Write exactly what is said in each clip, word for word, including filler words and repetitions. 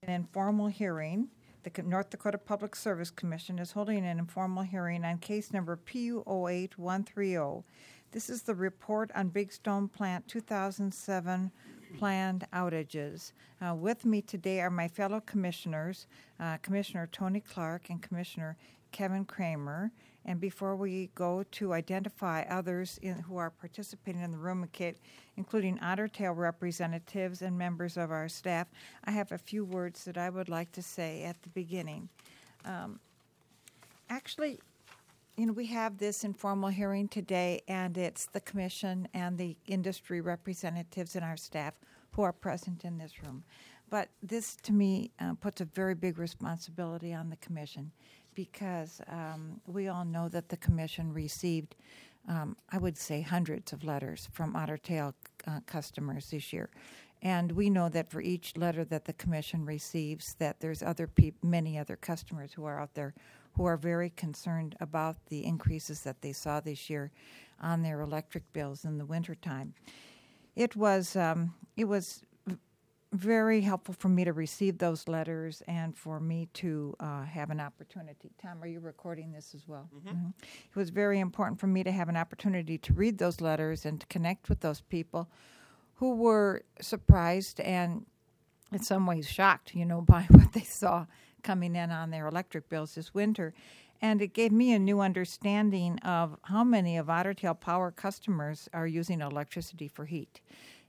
an informal hearing. The Co- North Dakota Public Service Commission is holding an informal hearing on case number P U zero eight one three zero. This is the report on Big Stone Plant two thousand seven planned outages. Uh, with me today are my fellow commissioners, uh, Commissioner Tony Clark and Commissioner Kevin Kramer. And before we go to identify others in, who are participating in the room, including Otter Tail representatives and members of our staff, I have a few words that I would like to say at the beginning. Um, actually, you know, we have this informal hearing today, and it's the commission and the industry representatives and our staff who are present in this room. But this, to me, uh, puts a very big responsibility on the commission, because um, we all know that the commission received, um, I would say, hundreds of letters from Otter Tail uh, customers this year. And we know that for each letter that the commission receives, that there's other peop- many other customers who are out there who are very concerned about the increases that they saw this year on their electric bills in the wintertime. It was um, it was very helpful for me to receive those letters and for me to uh, have an opportunity. Tom, are you recording this as well? Mm-hmm. Mm-hmm. It was very important for me to have an opportunity to read those letters and to connect with those people who were surprised and in some ways shocked, you know, by what they saw coming in on their electric bills this winter. And it gave me a new understanding of how many of Otter Tail Power customers are using electricity for heat.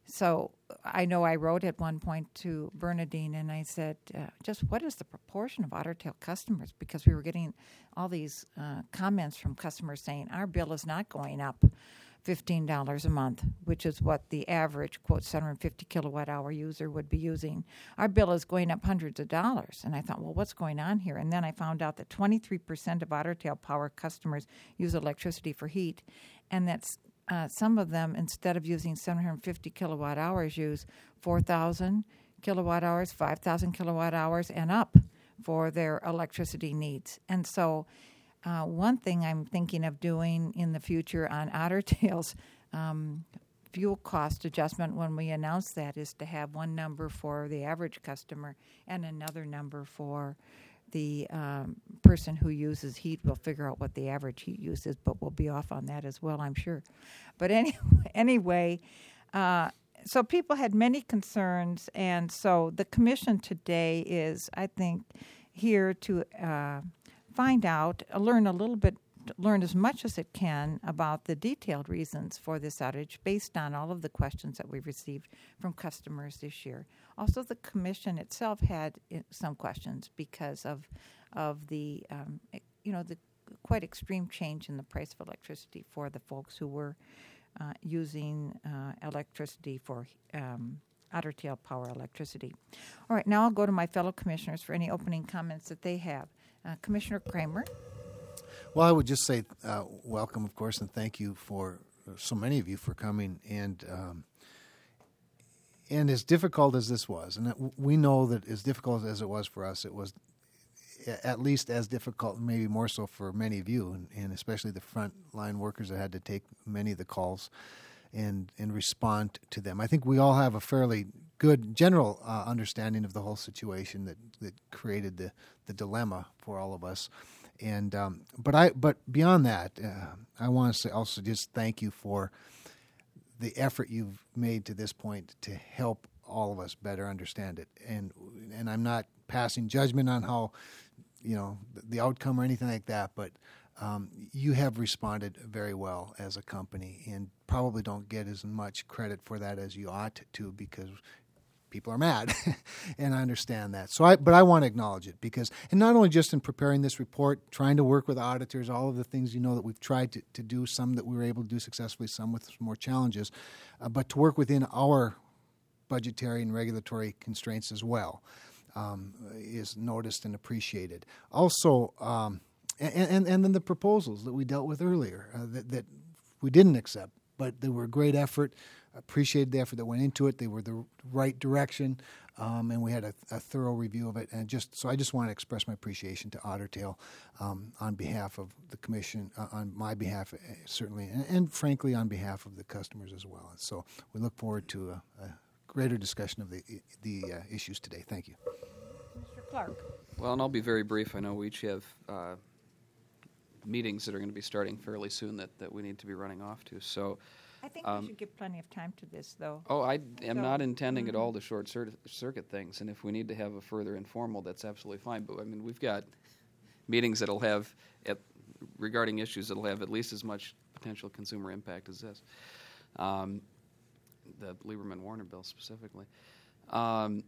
So I know I wrote at one point to Bernadine, and I said, uh, just what is the proportion of Otter Tail customers? Because we were getting all these uh, comments from customers saying our bill is not going up fifteen dollars a month, which is what the average, quote, seven hundred fifty kilowatt hour user would be using. Our bill is going up hundreds of dollars. And I thought, well, what's going on here? And then I found out that twenty-three percent of Otter Tail Power customers use electricity for heat, and that's Uh, some of them, instead of using seven hundred fifty kilowatt hours, use four thousand kilowatt hours, five thousand kilowatt hours, and up for their electricity needs. And so uh, one thing I'm thinking of doing in the future on Otter Tail's um, fuel cost adjustment when we announce that is to have one number for the average customer and another number for the um, person who uses heat. Will figure out what the average heat use is, but we'll be off on that as well, I'm sure. But any, anyway, uh, so people had many concerns, and so the commission today is, I think, here to uh, find out, uh, learn a little bit, learn as much as it can about the detailed reasons for this outage based on all of the questions that we've received from customers this year. Also, the commission itself had some questions because of of the um, you know the quite extreme change in the price of electricity for the folks who were uh, using uh, electricity for um, Otter Tail Power electricity. All right, now I'll go to my fellow commissioners for any opening comments that they have. Uh, Commissioner Kramer. Well, I would just say uh, welcome, of course, and thank you for uh, so many of you for coming. And um, and as difficult as this was, and we know that as difficult as it was for us, it was at least as difficult, maybe more so for many of you, and, and especially the frontline workers that had to take many of the calls and and respond to them. I think we all have a fairly good general uh, understanding of the whole situation that, that created the, the dilemma for all of us. And um, but I but beyond that, uh, I want to say also just thank you for the effort you've made to this point to help all of us better understand it. And and I'm not passing judgment on how, you know, the, the outcome or anything like that, but um, you have responded very well as a company, and probably don't get as much credit for that as you ought to, because people are mad, and I understand that. So, I, but I want to acknowledge it because, and not only just in preparing this report, trying to work with auditors, all of the things you know that we've tried to, to do, some that we were able to do successfully, some with some more challenges, uh, but to work within our budgetary and regulatory constraints as well um, is noticed and appreciated. Also, um, and, and and then the proposals that we dealt with earlier uh, that, that we didn't accept, but they were a great effort. Appreciated the effort that went into it. They were the right direction, um, and we had a, a thorough review of it. And just so I just want to express my appreciation to Otter Tail um, on behalf of the commission, uh, on my behalf uh, certainly, and, and frankly on behalf of the customers as well. And so we look forward to a, a greater discussion of the the uh, issues today. Thank you. Clark. Well, and I'll be very brief. I know we each have uh, meetings that are going to be starting fairly soon that, that we need to be running off to. So, I think um, we should give plenty of time to this, though. oh, I am So- not intending Mhm. at all to short cir- circuit things. And if we need to have a further informal, that's absolutely fine. But I mean, we've got meetings that'll have at, regarding issues that'll have at least as much potential consumer impact as this. Um, the Lieberman Warner bill specifically. Um,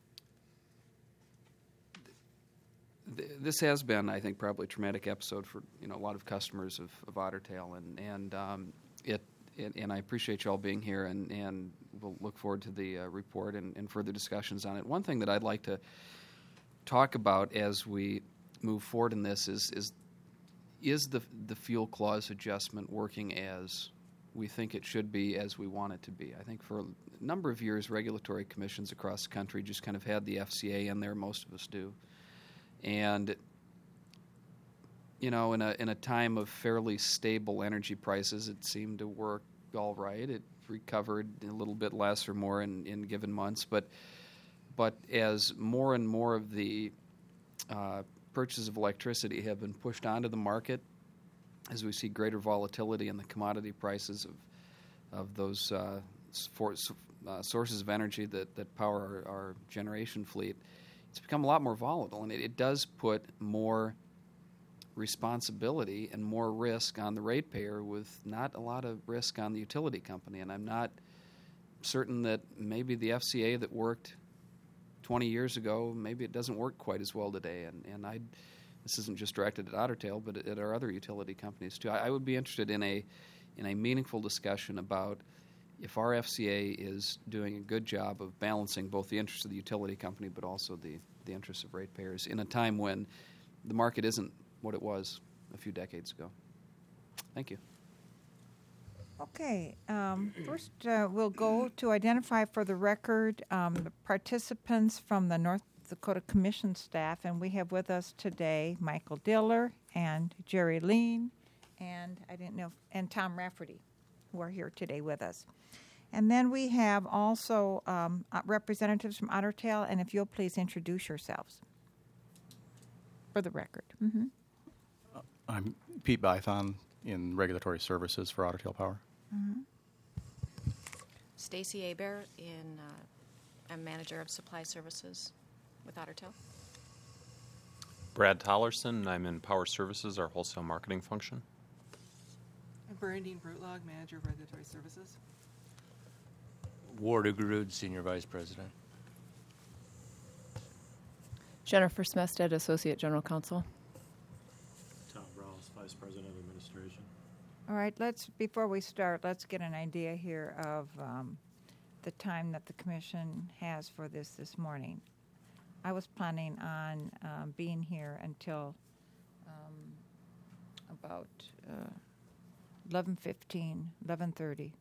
th- this has been, I think, probably a traumatic episode for you know a lot of customers of, of Otter Tail, and and um, it, it and I appreciate you all being here, and, and we'll look forward to the uh, report and, and further discussions on it. One thing that I'd like to talk about as we move forward in this is is is the the fuel clause adjustment working as we think it should be, as we want it to be. I think for a number of years, regulatory commissions across the country just kind of had the F C A in there. Most of us do. And, you know, in a in a time of fairly stable energy prices, it seemed to work all right. It recovered a little bit less or more in, in given months. But but as more and more of the uh, purchases of electricity have been pushed onto the market, as we see greater volatility in the commodity prices of of those uh, for, uh, sources of energy that, that power our, our generation fleet, it's become a lot more volatile, and it, it does put more responsibility and more risk on the ratepayer with not a lot of risk on the utility company. And I'm not certain that maybe the F C A that worked twenty years ago, maybe it doesn't work quite as well today. And, and I This isn't just directed at Otter Tail, but at our other utility companies too. I, I would be interested in a in a meaningful discussion about if our F C A is doing a good job of balancing both the interests of the utility company, but also the, the interests of ratepayers in a time when the market isn't what it was a few decades ago. Thank you. Okay, um, first uh, we'll go to identify for the record um, the participants from the North Dakota Commission staff, and we have with us today Michael Diller and Jerry Lean, and I didn't know, and Tom Rafferty, who are here today with us. And then we have also um, uh, representatives from Otter Tail, and if you'll please introduce yourselves for the record. Mm-hmm. I'm Pete Bython in Regulatory Services for Otter Tail Power. Mm-hmm. Stacy Hebert in, uh, I'm Manager of Supply Services with Otter Tail. Brad Tollerson, I'm in Power Services, our wholesale marketing function. I'm Bernadine Brutlog, Manager of Regulatory Services. Ward Ugarud, Senior Vice President. Jennifer Smested, Associate General Counsel. Tom Rawls, Vice President of Administration. All right, let's, before we start, let's get an idea here of um, the time that the commission has for this this morning. I was planning on um, being here until um, about uh, eleven fifteen, eleven thirty.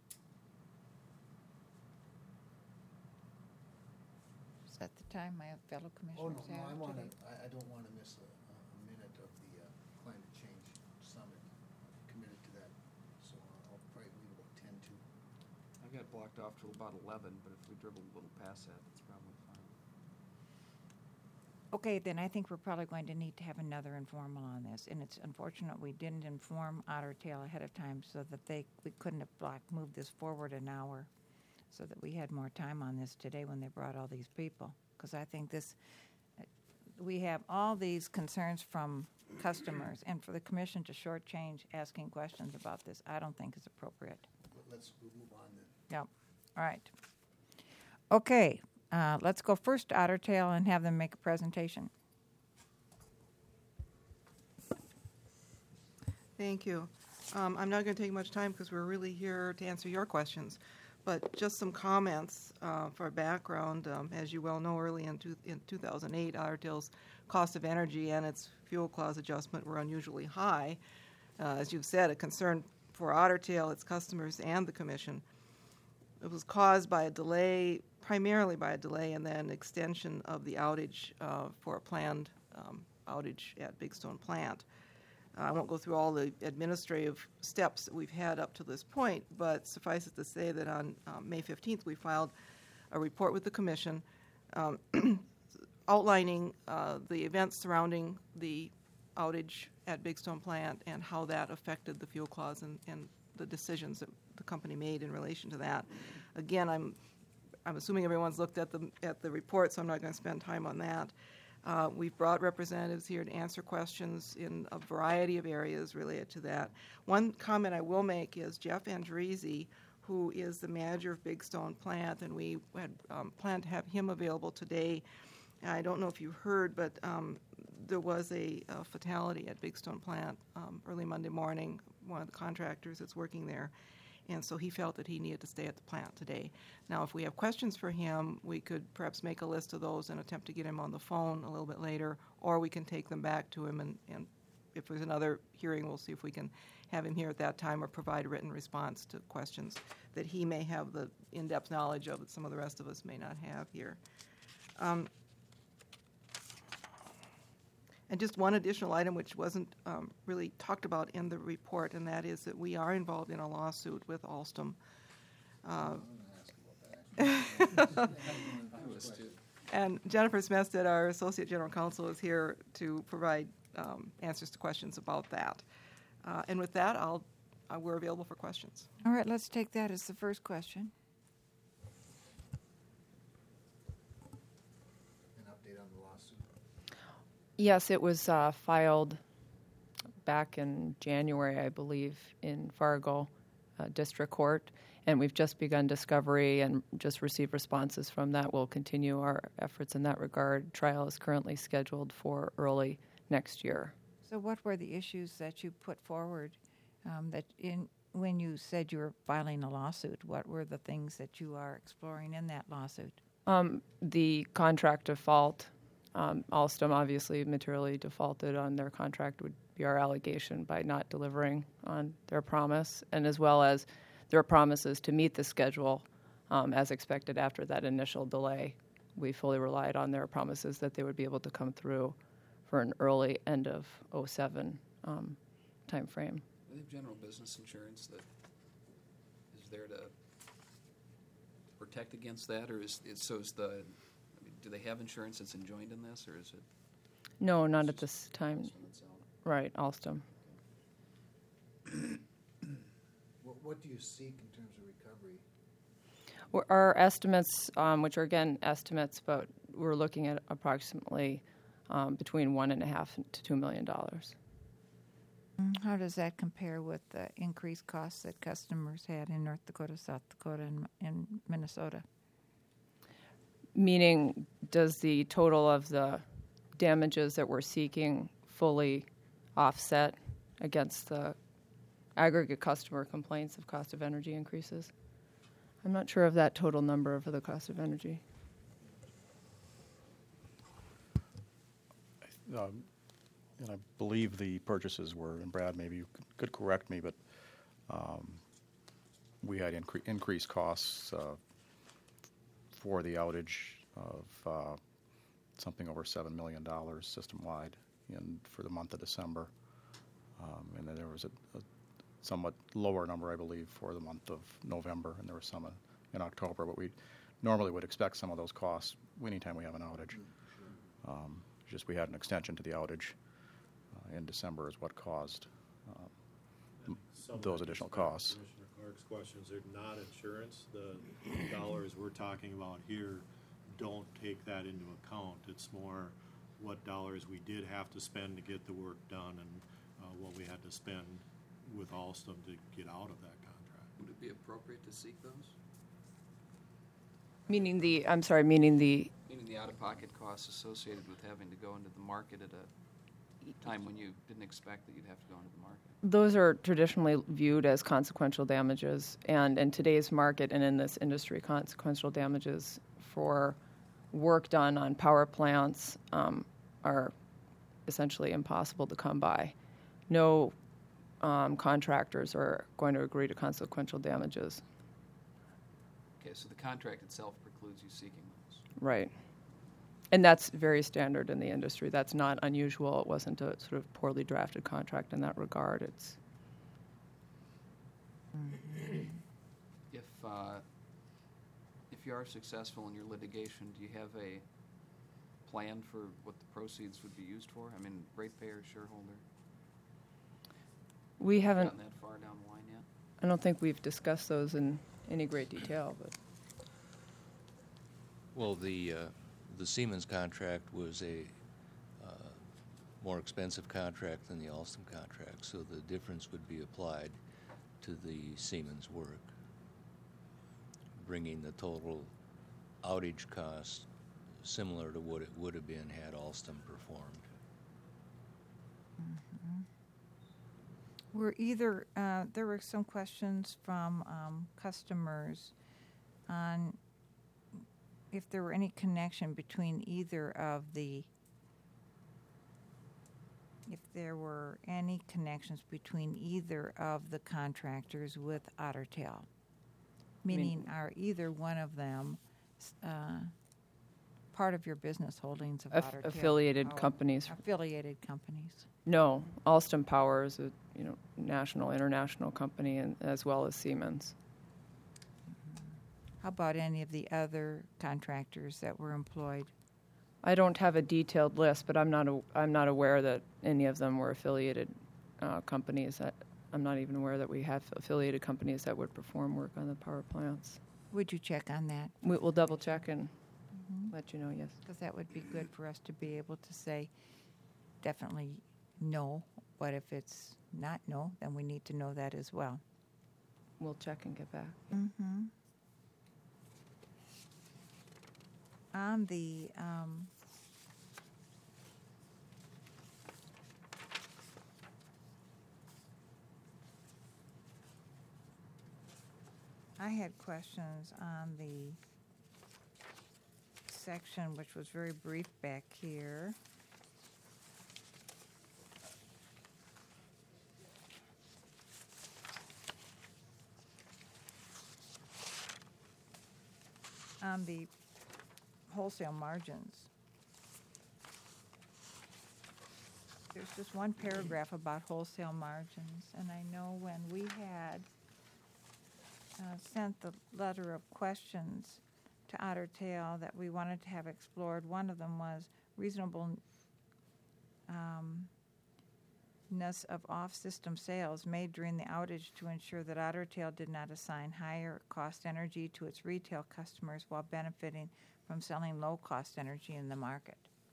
Is that the time my fellow Oh, commissioners no, no, have I want to, today? I, I don't want to miss a, a minute of the uh, climate change summit. Committed to that, so I'll probably leave about ten to. I've got blocked off till about eleven, but if we dribble a little past that, that's probably fine. Okay, then I think we're probably going to need to have another informal on this, and it's unfortunate we didn't inform Otter Tail ahead of time so that they we couldn't have blocked moved this forward an hour, so that we had more time on this today when they brought all these people. Because I think this, we have all these concerns from customers, and for the commission to shortchange asking questions about this, I don't think is appropriate. Let's move on then. Yep. All right. Okay. Uh, let's go first to Otter Tail and have them make a presentation. Thank you. Um, I'm not going to take much time because we're really here to answer your questions. But just some comments uh, for background. Um, as you well know, early in, two, in two thousand eight, Otter Tail's cost of energy and its fuel clause adjustment were unusually high. Uh, as you've said, a concern for Otter Tail, its customers, and the Commission. It was caused by a delay, primarily by a delay and then extension of the outage uh, for a planned um, outage at Big Stone Plant. Uh, I won't go through all the administrative steps that we've had up to this point, but suffice it to say that on um, May fifteenth we filed a report with the Commission um, outlining uh, the events surrounding the outage at Big Stone Plant and how that affected the fuel clause and, and the decisions that the company made in relation to that. Again, I'm I'm assuming everyone's looked at the at the report, so I'm not going to spend time on that. Uh, we've brought representatives here to answer questions in a variety of areas related to that. One comment I will make is Jeff Andresi, who is the manager of Big Stone Plant, and we had um, planned to have him available today. I don't know if you heard, but um, there was a, a fatality at Big Stone Plant um, early Monday morning, one of the contractors that's working there. And so he felt that he needed to stay at the plant today. Now, if we have questions for him, we could perhaps make a list of those and attempt to get him on the phone a little bit later, or we can take them back to him, and, and if there's another hearing, we'll see if we can have him here at that time or provide a written response to questions that he may have the in-depth knowledge of that some of the rest of us may not have here. Um, And just one additional item which wasn't um, really talked about in the report, and that is that we are involved in a lawsuit with Alstom. Uh, and Jennifer Smestead, our Associate General Counsel, is here to provide um, answers to questions about that. Uh, and with that, I'll, uh, we're available for questions. All right, let's take that as the first question. Yes, it was uh, filed back in January, I believe, in Fargo uh, District Court, and we've just begun discovery and just received responses from that. We'll continue our efforts in that regard. Trial is currently scheduled for early next year. So what were the issues that you put forward um, that in when you said you were filing a lawsuit? What were the things that you are exploring in that lawsuit? Um, the contract default. Um, Alstom obviously materially defaulted on their contract would be our allegation by not delivering on their promise, and as well as their promises to meet the schedule um, as expected after that initial delay. We fully relied on their promises that they would be able to come through for an early end of oh seven um, time frame. They have general business insurance that is there to protect against that, or is it, so is the do they have insurance that's enjoined in this, or is it? No, not at this time. Alstom itself? Right, Alstom. What, what do you seek in terms of recovery? Well, our estimates, um, which are again estimates, but we're looking at approximately um, between one and a half to two million dollars. How does that compare with the increased costs that customers had in North Dakota, South Dakota, and, and Minnesota? Meaning, does the total of the damages that we're seeking fully offset against the aggregate customer complaints of cost of energy increases? I'm not sure of that total number for the cost of energy. Um, and I believe the purchases were, and Brad, maybe you could, could correct me, but um, we had incre- increased costs uh, for the outage of uh, something over seven million dollars system-wide in, for the month of December. Um, and then there was a, a somewhat lower number, I believe, for the month of November, and there was some in October. But we normally would expect some of those costs anytime we have an outage. Um, just we had an extension to the outage uh, in December is what caused um, those additional costs. Commissioner Clark's questions are not insurance. The dollars we're talking about here don't take that into account. It's more what dollars we did have to spend to get the work done and uh, what we had to spend with Alstom to get out of that contract. Would it be appropriate to seek those? Meaning the, I'm sorry, meaning the, Meaning the out-of-pocket costs associated with having to go into the market at a time when you didn't expect that you'd have to go into the market. those are traditionally viewed as consequential damages. And in today's market and in this industry, consequential damages for work done on power plants um, are essentially impossible to come by. No um, contractors are going to agree to consequential damages. Okay, so the contract itself precludes you seeking those. Right. And that's very standard in the industry. That's not unusual. It wasn't a sort of poorly drafted contract in that regard. It's If uh, if you are successful in your litigation, do you have a plan for what the proceeds would be used for? I mean, ratepayer, shareholder? We haven't, Gotten that far down the line yet? I don't think we've discussed those in any great detail, but Well, the, uh, the Siemens contract was a uh, more expensive contract than the Alstom contract, so the difference would be applied to the Siemens work, bringing the total outage cost similar to what it would have been had Alstom performed. Were either, uh, there were some questions from um, customers on if there were any connection between either of the, if there were any connections between either of the contractors with Otter Tail. Meaning, are either one of them uh, part of your business holdings of Aff- Otter Tail? affiliated Power? companies. Affiliated companies. no, Alstom Power is a you know national, international company, and as well as Siemens. How about any of the other contractors that were employed? I don't have a detailed list, but I'm not a, I'm not aware that any of them were affiliated uh, companies. That, I'm not even aware that we have affiliated companies that would perform work on the power plants. Would you check on that? We, we'll double check and let you know. Yes. Because that would be good for us to be able to say definitely no, but if it's not no, then we need to know that as well. We'll check and get back. Mm-hmm. On the um, I had questions on the section which was very brief back here. On the wholesale margins. There's just one paragraph about wholesale margins, and I know when we had uh, sent the letter of questions to Otter Tail that we wanted to have explored, one of them was reasonable um, ness of off-system sales made during the outage to ensure that Otter Tail did not assign higher cost energy to its retail customers while benefiting from selling low-cost energy in the market.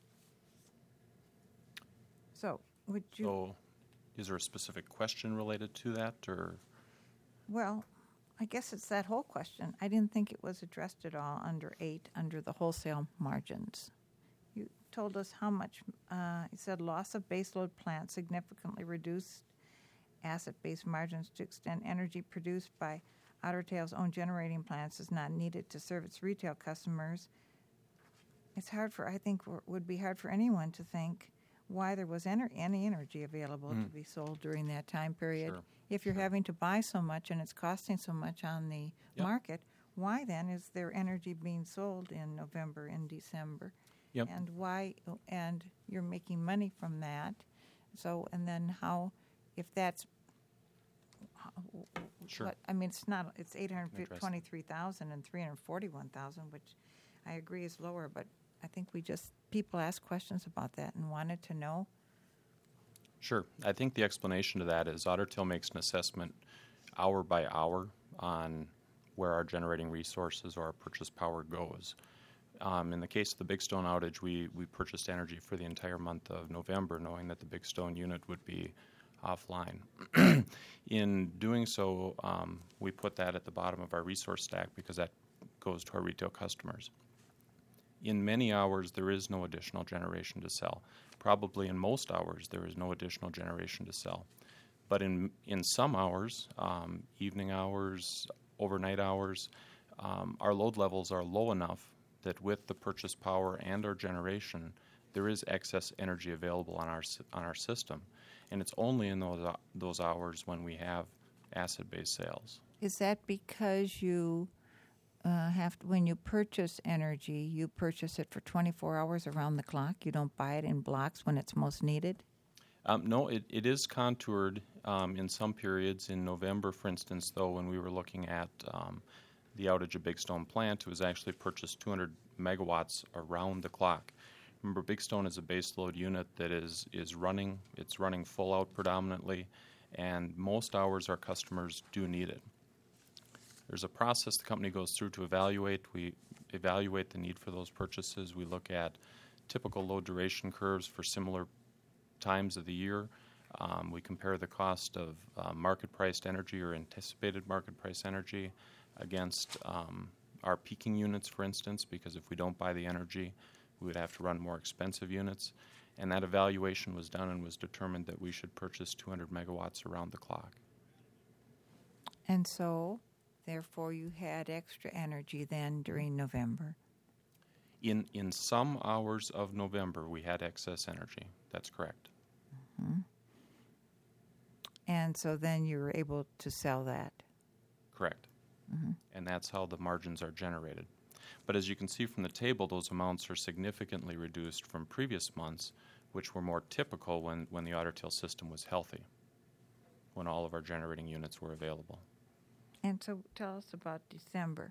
So, would you... So, is there a specific question related to that, or? Well, I guess it's that whole question. I didn't think it was addressed at all under eight, under the wholesale margins. You told us how much, uh, it said loss of baseload plants significantly reduced asset-based margins to extent energy produced by Otter Tail's own generating plants is not needed to serve its retail customers. It's hard for, I think, w- would be hard for anyone to think why there was ener- any energy available Mm. to be sold during that time period. Sure. If you're Sure. having to buy so much and it's costing so much on the Yep. market, why then is there energy being sold in November and December? Yep. And why, and you're making money from that. So, and then how, if that's, Sure. what, I mean, it's not, it's eight hundred Interesting. twenty-three thousand and three hundred forty-one thousand, which I agree is lower, but I think we just, people asked questions about that and wanted to know. Sure. I think the explanation to that is Otter Tail makes an assessment hour by hour on where our generating resources or our purchase power goes. Um, in the case of the Big Stone outage, we, we purchased energy for the entire month of November, knowing that the Big Stone unit would be offline. In doing so, um, we put that at the bottom of our resource stack because that goes to our retail customers. In many hours, there is no additional generation to sell. Probably in most hours, there is no additional generation to sell. But in in some hours, um, evening hours, overnight hours, um, our load levels are low enough that with the purchase power and our generation, there is excess energy available on our sy- on our system, and it's only in those uh, those hours when we have asset-based sales. Is that because you uh, have, to, when you purchase energy, you purchase it for twenty-four hours around the clock? You don't buy it in blocks when it's most needed? Um, no, it, it is contoured um, in some periods. In November, for instance, though, when we were looking at um, the outage of Big Stone plant, it was actually purchased two hundred megawatts around the clock. Remember, Big Stone is a base load unit that is, is running. It's running full out predominantly, and most hours our customers do need it. There's a process the company goes through to evaluate. We evaluate the need for those purchases. We look at typical load duration curves for similar times of the year. Um, we compare the cost of uh, market-priced energy or anticipated market-price energy against um, our peaking units, for instance, because if we don't buy the energy, we would have to run more expensive units. And that evaluation was done and was determined that we should purchase two hundred megawatts around the clock. And so, therefore, you had extra energy then during November. In in some hours of November, we had excess energy. That's correct. Mm-hmm. And so then you were able to sell that. Correct. Mm-hmm. And that's how the margins are generated. But as you can see from the table, those amounts are significantly reduced from previous months, which were more typical when, when the Otter Tail system was healthy, when all of our generating units were available. And so tell us about December.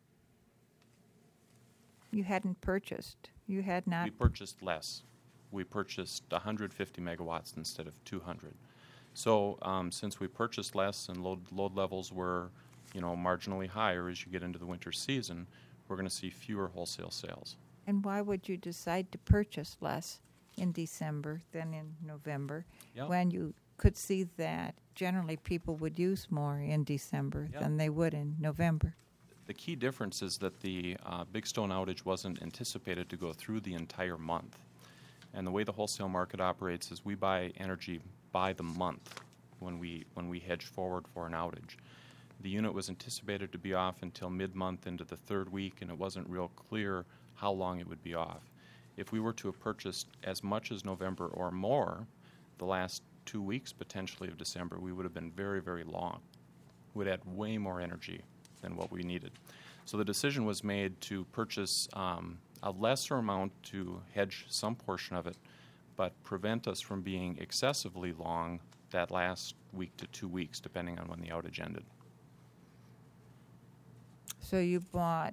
You hadn't purchased. You had not. We purchased less. We purchased one hundred fifty megawatts instead of two hundred. So um, since we purchased less and load, load levels were, you know, marginally higher as you get into the winter season, we're going to see fewer wholesale sales. And why would you decide to purchase less in December than in November Yep. when you could see that generally people would use more in December Yep. than they would in November? The key difference is that the uh, Big Stone outage wasn't anticipated to go through the entire month. And the way the wholesale market operates is we buy energy by the month when we when we hedge forward for an outage. The unit was anticipated to be off until mid-month into the third week, and it wasn't real clear how long it would be off. If we were to have purchased as much as November or more, the last two weeks potentially of December, we would have been very, very long. We'd had way more energy than what we needed. So the decision was made to purchase um, a lesser amount to hedge some portion of it, but prevent us from being excessively long that last week to two weeks, depending on when the outage ended. So you bought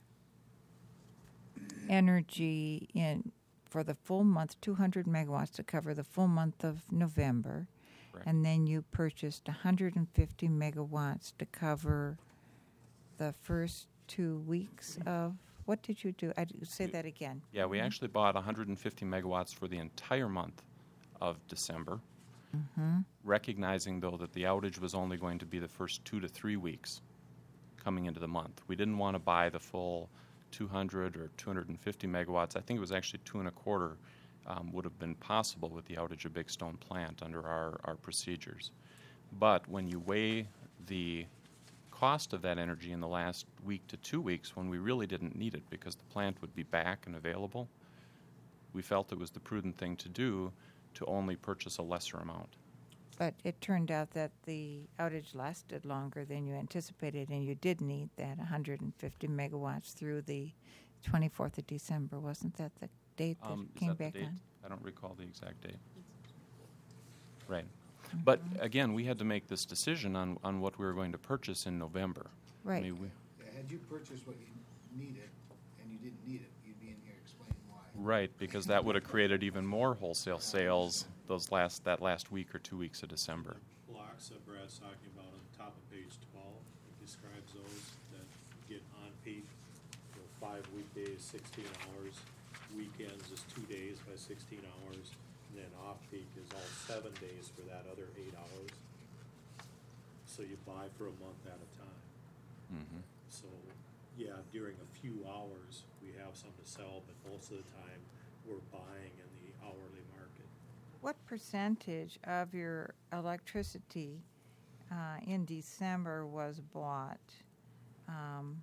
energy in for the full month, two hundred megawatts to cover the full month of November, Correct. and then you purchased one hundred fifty megawatts to cover the first two weeks of. What did you do? I say that again. Yeah, we actually bought one hundred fifty megawatts for the entire month of December, Mm-hmm. recognizing, though, that the outage was only going to be the first two to three weeks coming into the month. We didn't want to buy the full two hundred or two hundred fifty megawatts. I think it was actually two and a quarter um, would have been possible with the outage of Big Stone plant under our, our procedures. But when you weigh the cost of that energy in the last week to two weeks when we really didn't need it because the plant would be back and available, we felt it was the prudent thing to do to only purchase a lesser amount. But it turned out that the outage lasted longer than you anticipated, and you did need that one hundred fifty megawatts through the twenty-fourth of December. Wasn't that the date that Um, it is came that the back date? on? I don't recall the exact date. Right. But again, we had to make this decision on, on what we were going to purchase in November. I Right. mean, we, Yeah, had you purchased what you needed and you didn't need it, you'd be in here explaining why. right, because that would have created even more wholesale sales those last that last week or two weeks of December. Blocks that Brad's talking about on the top of page twelve, it describes those that get on peak, you know, five weekdays, sixteen hours, weekends is two days by sixteen hours, and then off peak is all seven days for that other eight hours. So you buy for a month at a time. Mm-hmm. So, yeah, during a few hours, we have some to sell, but most of the time, we're buying in the hourly market. What percentage of your electricity uh, in December was bought um,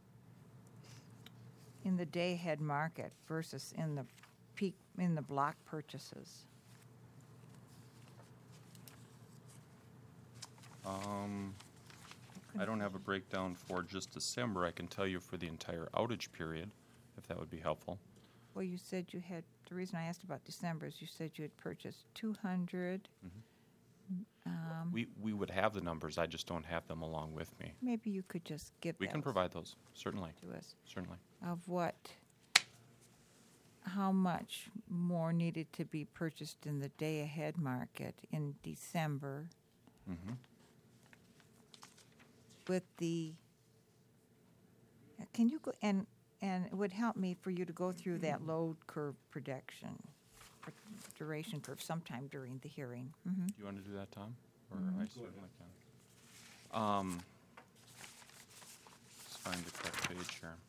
in the day-ahead market versus in the peak in the block purchases? Um, I don't have a breakdown for just December. I can tell you for the entire outage period, if that would be helpful. Well, you said you had. The reason I asked about December is you said you had purchased two hundred. Um, We we would have the numbers. I just don't have them along with me. maybe you could just give We can those provide those, certainly, to us certainly. of what how much more needed to be purchased in the day-ahead market in December Mm-hmm. with the, can you go, and, and it would help me for you to go through that load curve prediction, or duration curve sometime during the hearing. Mm-hmm. You want to do that, Tom? Or Mhm. I certainly can. Um, let's find the correct page here.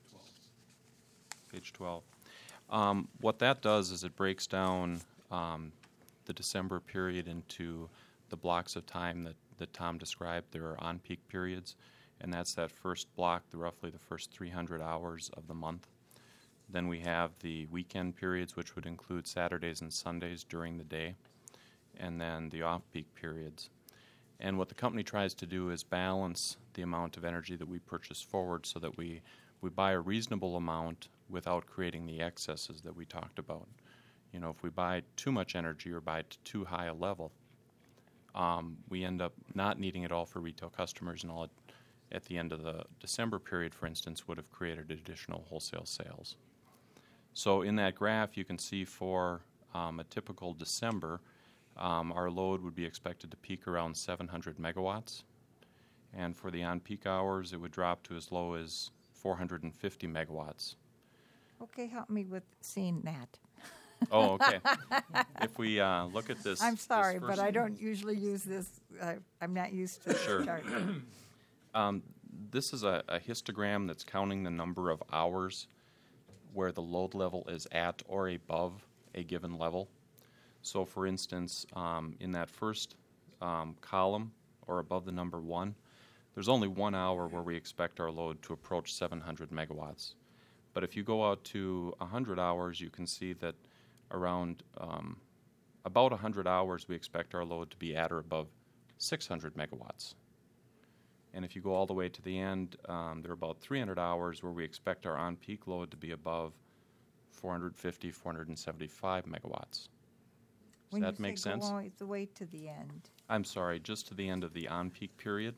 Page twelve. Um, what that does is it breaks down um, the December period into the blocks of time that, that Tom described. There are on-peak periods, and that's that first block, the roughly the first three hundred hours of the month. Then we have the weekend periods, which would include Saturdays and Sundays during the day, and then the off-peak periods. And what the company tries to do is balance the amount of energy that we purchase forward so that we, we buy a reasonable amount without creating the excesses that we talked about. You know, if we buy too much energy or buy to too high a level, um, we end up not needing it all for retail customers, and all at, at the end of the December period, for instance, would have created additional wholesale sales. So in that graph, you can see for um, a typical December, um, our load would be expected to peak around seven hundred megawatts. And for the on-peak hours, it would drop to as low as four hundred fifty megawatts. Okay, help me with seeing that. Oh, okay. If we uh, look at this... I'm this sorry, but first- I don't usually use this. I, I'm not used to Sure. the chart. Um, this is a, a histogram that's counting the number of hours where the load level is at or above a given level. So, for instance, um, in that first um, column, or above the number one, there's only one hour where we expect our load to approach seven hundred megawatts. But if you go out to one hundred hours, you can see that around um, about one hundred hours we expect our load to be at or above six hundred megawatts. And if you go all the way to the end, um, there are about three hundred hours where we expect our on-peak load to be above four hundred fifty, four hundred seventy-five megawatts. Does When that you make say sense? Go all the way to the end. I'm sorry, just to the end of the on-peak period.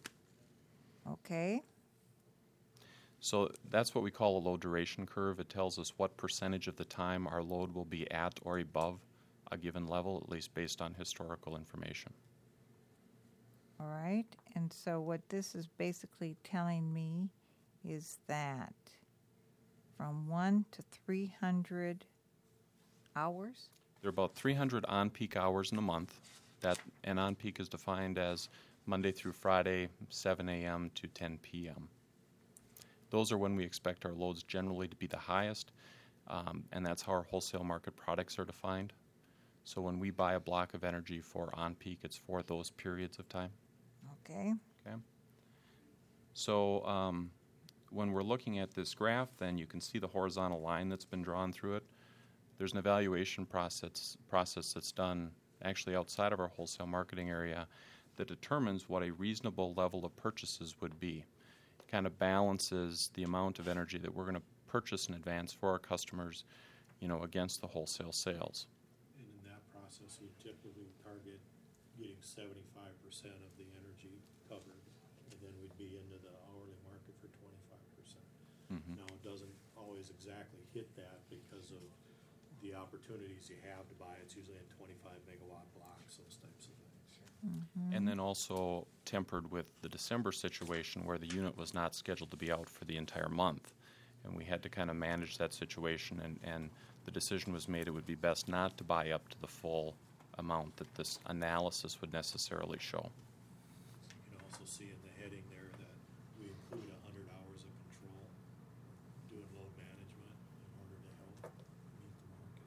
Okay. So that's what we call a load duration curve. It tells us what percentage of the time our load will be at or above a given level, at least based on historical information. All right. And so what this is basically telling me is that from one to three hundred hours. There are about three hundred on-peak hours in a month. That and on-peak is defined as Monday through Friday, seven a.m. to ten p.m. Those are when we expect our loads generally to be the highest, um, and that's how our wholesale market products are defined. So when we buy a block of energy for on-peak, it's for those periods of time. Okay. Okay. So um, when we're looking at this graph, then you can see the horizontal line that's been drawn through it. There's an evaluation process process that's done actually outside of our wholesale marketing area that determines what a reasonable level of purchases would be. It kind of balances the amount of energy that we're going to purchase in advance for our customers, you know, against the wholesale sales. And in that process, we typically target getting seventy-five percent of the energy covered, and then we'd be into the hourly market for twenty-five percent. Mhm. Now, it doesn't always exactly hit that because of the opportunities you have to buy. It's usually in twenty-five megawatt blocks, those types of things. And then also tempered with the December situation where the unit was not scheduled to be out for the entire month. And we had to kind of manage that situation, and, and the decision was made it would be best not to buy up to the full amount that this analysis would necessarily show. You can also see in the heading there that we include one hundred hours of control, doing load management in order to help meet the market.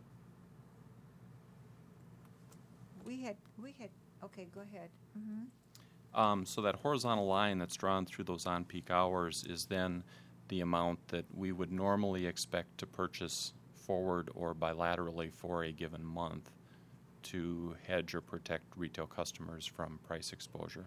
We had, we had, okay, go ahead. Mm-hmm. Um, so that horizontal line that's drawn through those on-peak hours is then the amount that we would normally expect to purchase forward or bilaterally for a given month to hedge or protect retail customers from price exposure.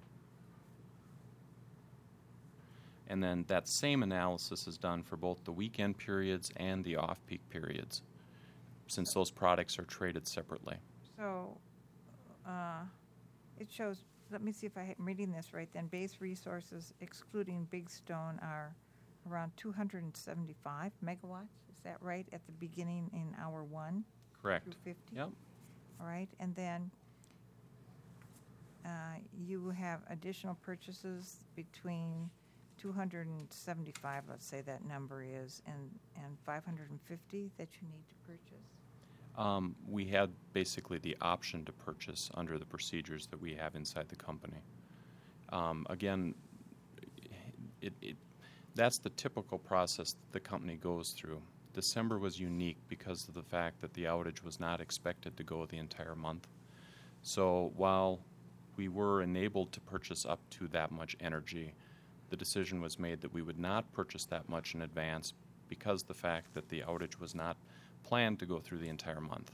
And then that same analysis is done for both the weekend periods and the off-peak periods, since those products are traded separately. So uh, it shows, let me see if I'm reading this right then. Base resources excluding Big Stone are around two hundred seventy-five megawatts. Is that right, at the beginning in hour one? Correct. Through fifty? Yep. All right, and then uh, you have additional purchases between two hundred seventy-five, let's say that number is, and, and five hundred fifty that you need to purchase? Um, we had basically the option to purchase under the procedures that we have inside the company. Um, again, it, it, that's the typical process that the company goes through. December was unique because of the fact that the outage was not expected to go the entire month. So while we were enabled to purchase up to that much energy, the decision was made that we would not purchase that much in advance because of the fact that the outage was not planned to go through the entire month.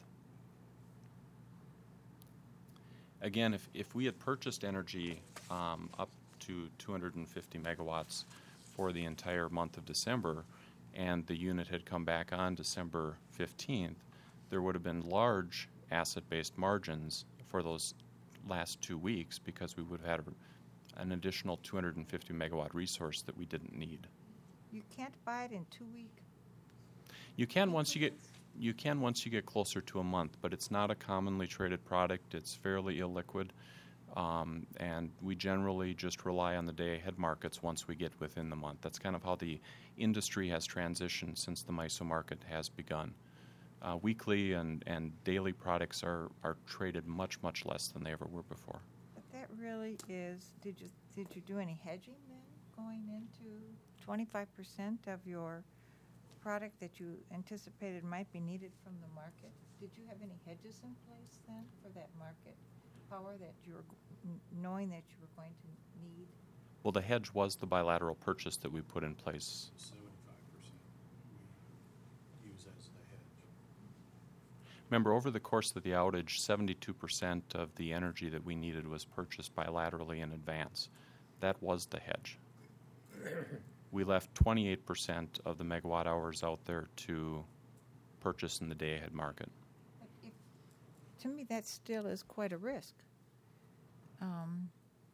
Again, if, if we had purchased energy um, up to two hundred fifty megawatts for the entire month of December, and the unit had come back on December fifteenth, there would have been large asset-based margins for those last two weeks because we would have had a, an additional two hundred fifty megawatt resource that we didn't need. You can't buy it in two weeks? You can once you get you can once you get closer to a month, but it's not a commonly traded product. It's fairly illiquid, um, and we generally just rely on the day-ahead markets once we get within the month. That's kind of how the industry has transitioned since the M I S O market has begun. Uh, weekly and, and daily products are, are traded much, much less than they ever were before. But that really is, did you, did you do any hedging then, going into twenty-five percent of your product that you anticipated might be needed from the market? Did you have any hedges in place then for that market power that you were g- knowing that you were going to need? Well, the hedge was the bilateral purchase that we put in place. Seventy-five percent we use as the hedge. Remember, over the course of the outage, seventy-two percent of the energy that we needed was purchased bilaterally in advance. That was the hedge. We left twenty-eight percent of the megawatt hours out there to purchase in the day-ahead market. But if, to me, that still is quite a risk. Um,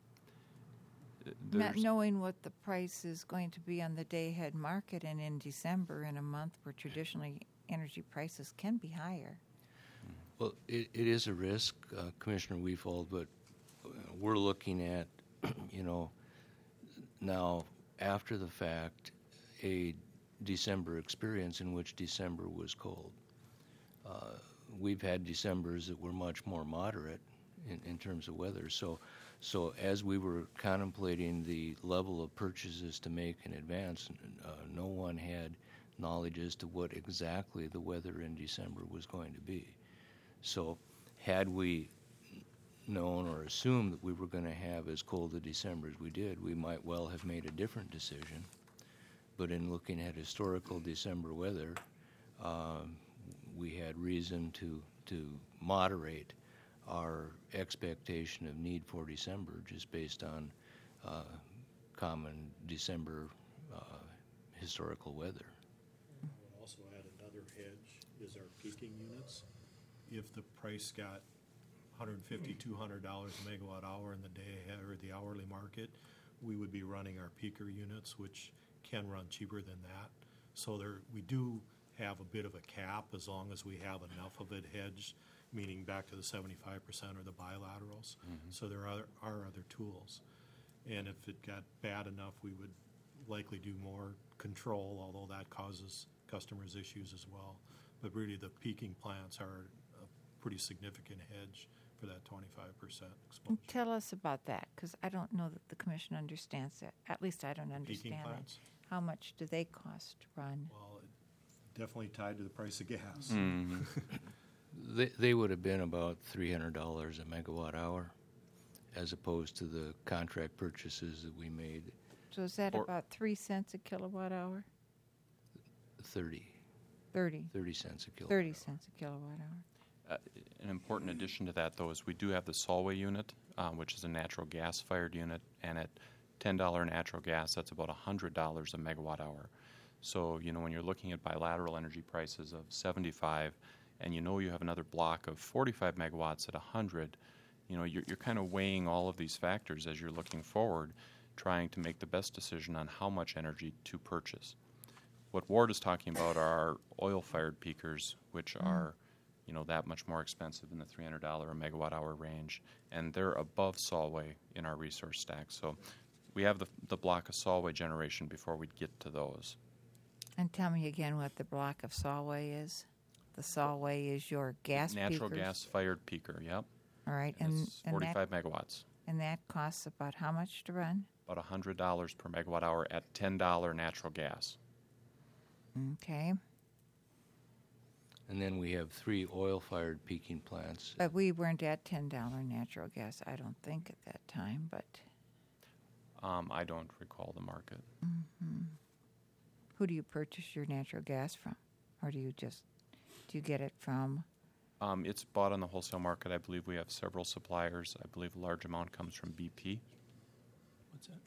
not There's- knowing what the price is going to be on the day-ahead market, and in December, in a month where traditionally energy prices can be higher. Well, it, it is a risk, uh, Commissioner Weefold, but uh, we're looking at, you know, now after the fact, a December experience in which December was cold. Uh, we've had Decembers that were much more moderate in, in terms of weather. So, so as we were contemplating the level of purchases to make in advance, uh, no one had knowledge as to what exactly the weather in December was going to be. So had we known or assumed that we were going to have as cold a December as we did, we might well have made a different decision. But in looking at historical December weather, um, we had reason to, to moderate our expectation of need for December just based on uh, common December uh, historical weather. I would also add another hedge is our peaking units. If the price got one hundred fifty dollars, two hundred dollars a megawatt hour in the day ahead or the hourly market, we would be running our peaker units, which can run cheaper than that. So there, we do have a bit of a cap as long as we have enough of it hedged, meaning back to the seventy-five percent or the bilaterals. Mhm. So there are, are other tools. And if it got bad enough, we would likely do more control, although that causes customers issues as well. But really, the peaking plants are a pretty significant hedge for that twenty-five percent exposure. Tell us about that, because I don't know that the commission understands it. At least I don't Peaking understand it. plants? How much do they cost to run? Well, it definitely tied to the price of gas. Mhm. They, they would have been about three hundred dollars a megawatt hour as opposed to the contract purchases that we made, So is that Or- about three cents a kilowatt hour? thirty, Thirty. thirty cents a kilowatt Thirty hour. cents a kilowatt hour. Uh, an important addition to that, though, is we do have the Solway unit, uh, which is a natural gas-fired unit, and at ten dollars natural gas, that's about one hundred dollars a megawatt hour. So, you know, when you're looking at bilateral energy prices of seventy-five, and you know you have another block of forty-five megawatts at one hundred, you know, you're, you're kind of weighing all of these factors as you're looking forward, trying to make the best decision on how much energy to purchase. What Ward is talking about are our oil-fired peakers, which Mm. are, you know, that much more expensive in the three hundred dollars a megawatt hour range, and they're above Solway in our resource stack. So we have the, the block of Solway generation before we get to those. And tell me again what the block of Solway is. The Solway is your gas Natural peakers? gas-fired peaker, yep. All right, And and it's and that, forty-five megawatts. and that costs about how much to run? About one hundred dollars per megawatt hour at ten dollars natural gas. Okay, And then we have three oil-fired peaking plants. but we weren't at ten dollar natural gas, I don't think, at that time. But Um, I don't recall the market. mhm. Who do you purchase your natural gas from, or do you just do you get it from? Um, it's bought on the wholesale market. I believe we have several suppliers. I believe a large amount comes from B P. What's that?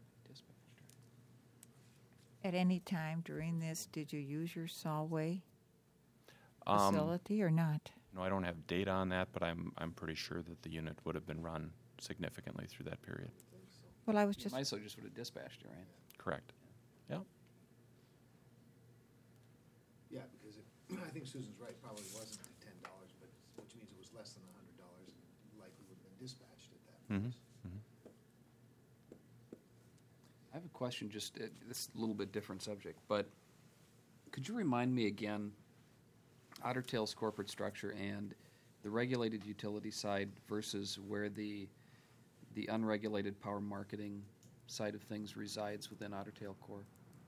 At any time during this, did you use your Solway Um, facility or not? No, I don't have data on that, but I'm I'm pretty sure that the unit would have been run significantly through that period. Well, I was just MISO just would have dispatched it, right? Correct. Yeah. Yeah, because it, I think Susan's right, probably wasn't at ten dollars, but, which means it was less than a hundred dollars, likely would have been dispatched at that Mm-hmm. price. I have a question, just uh, this is a little bit different subject, but could you remind me again, Otter Tail's corporate structure and the regulated utility side versus where the the unregulated power marketing side of things resides within Otter Tail Corp?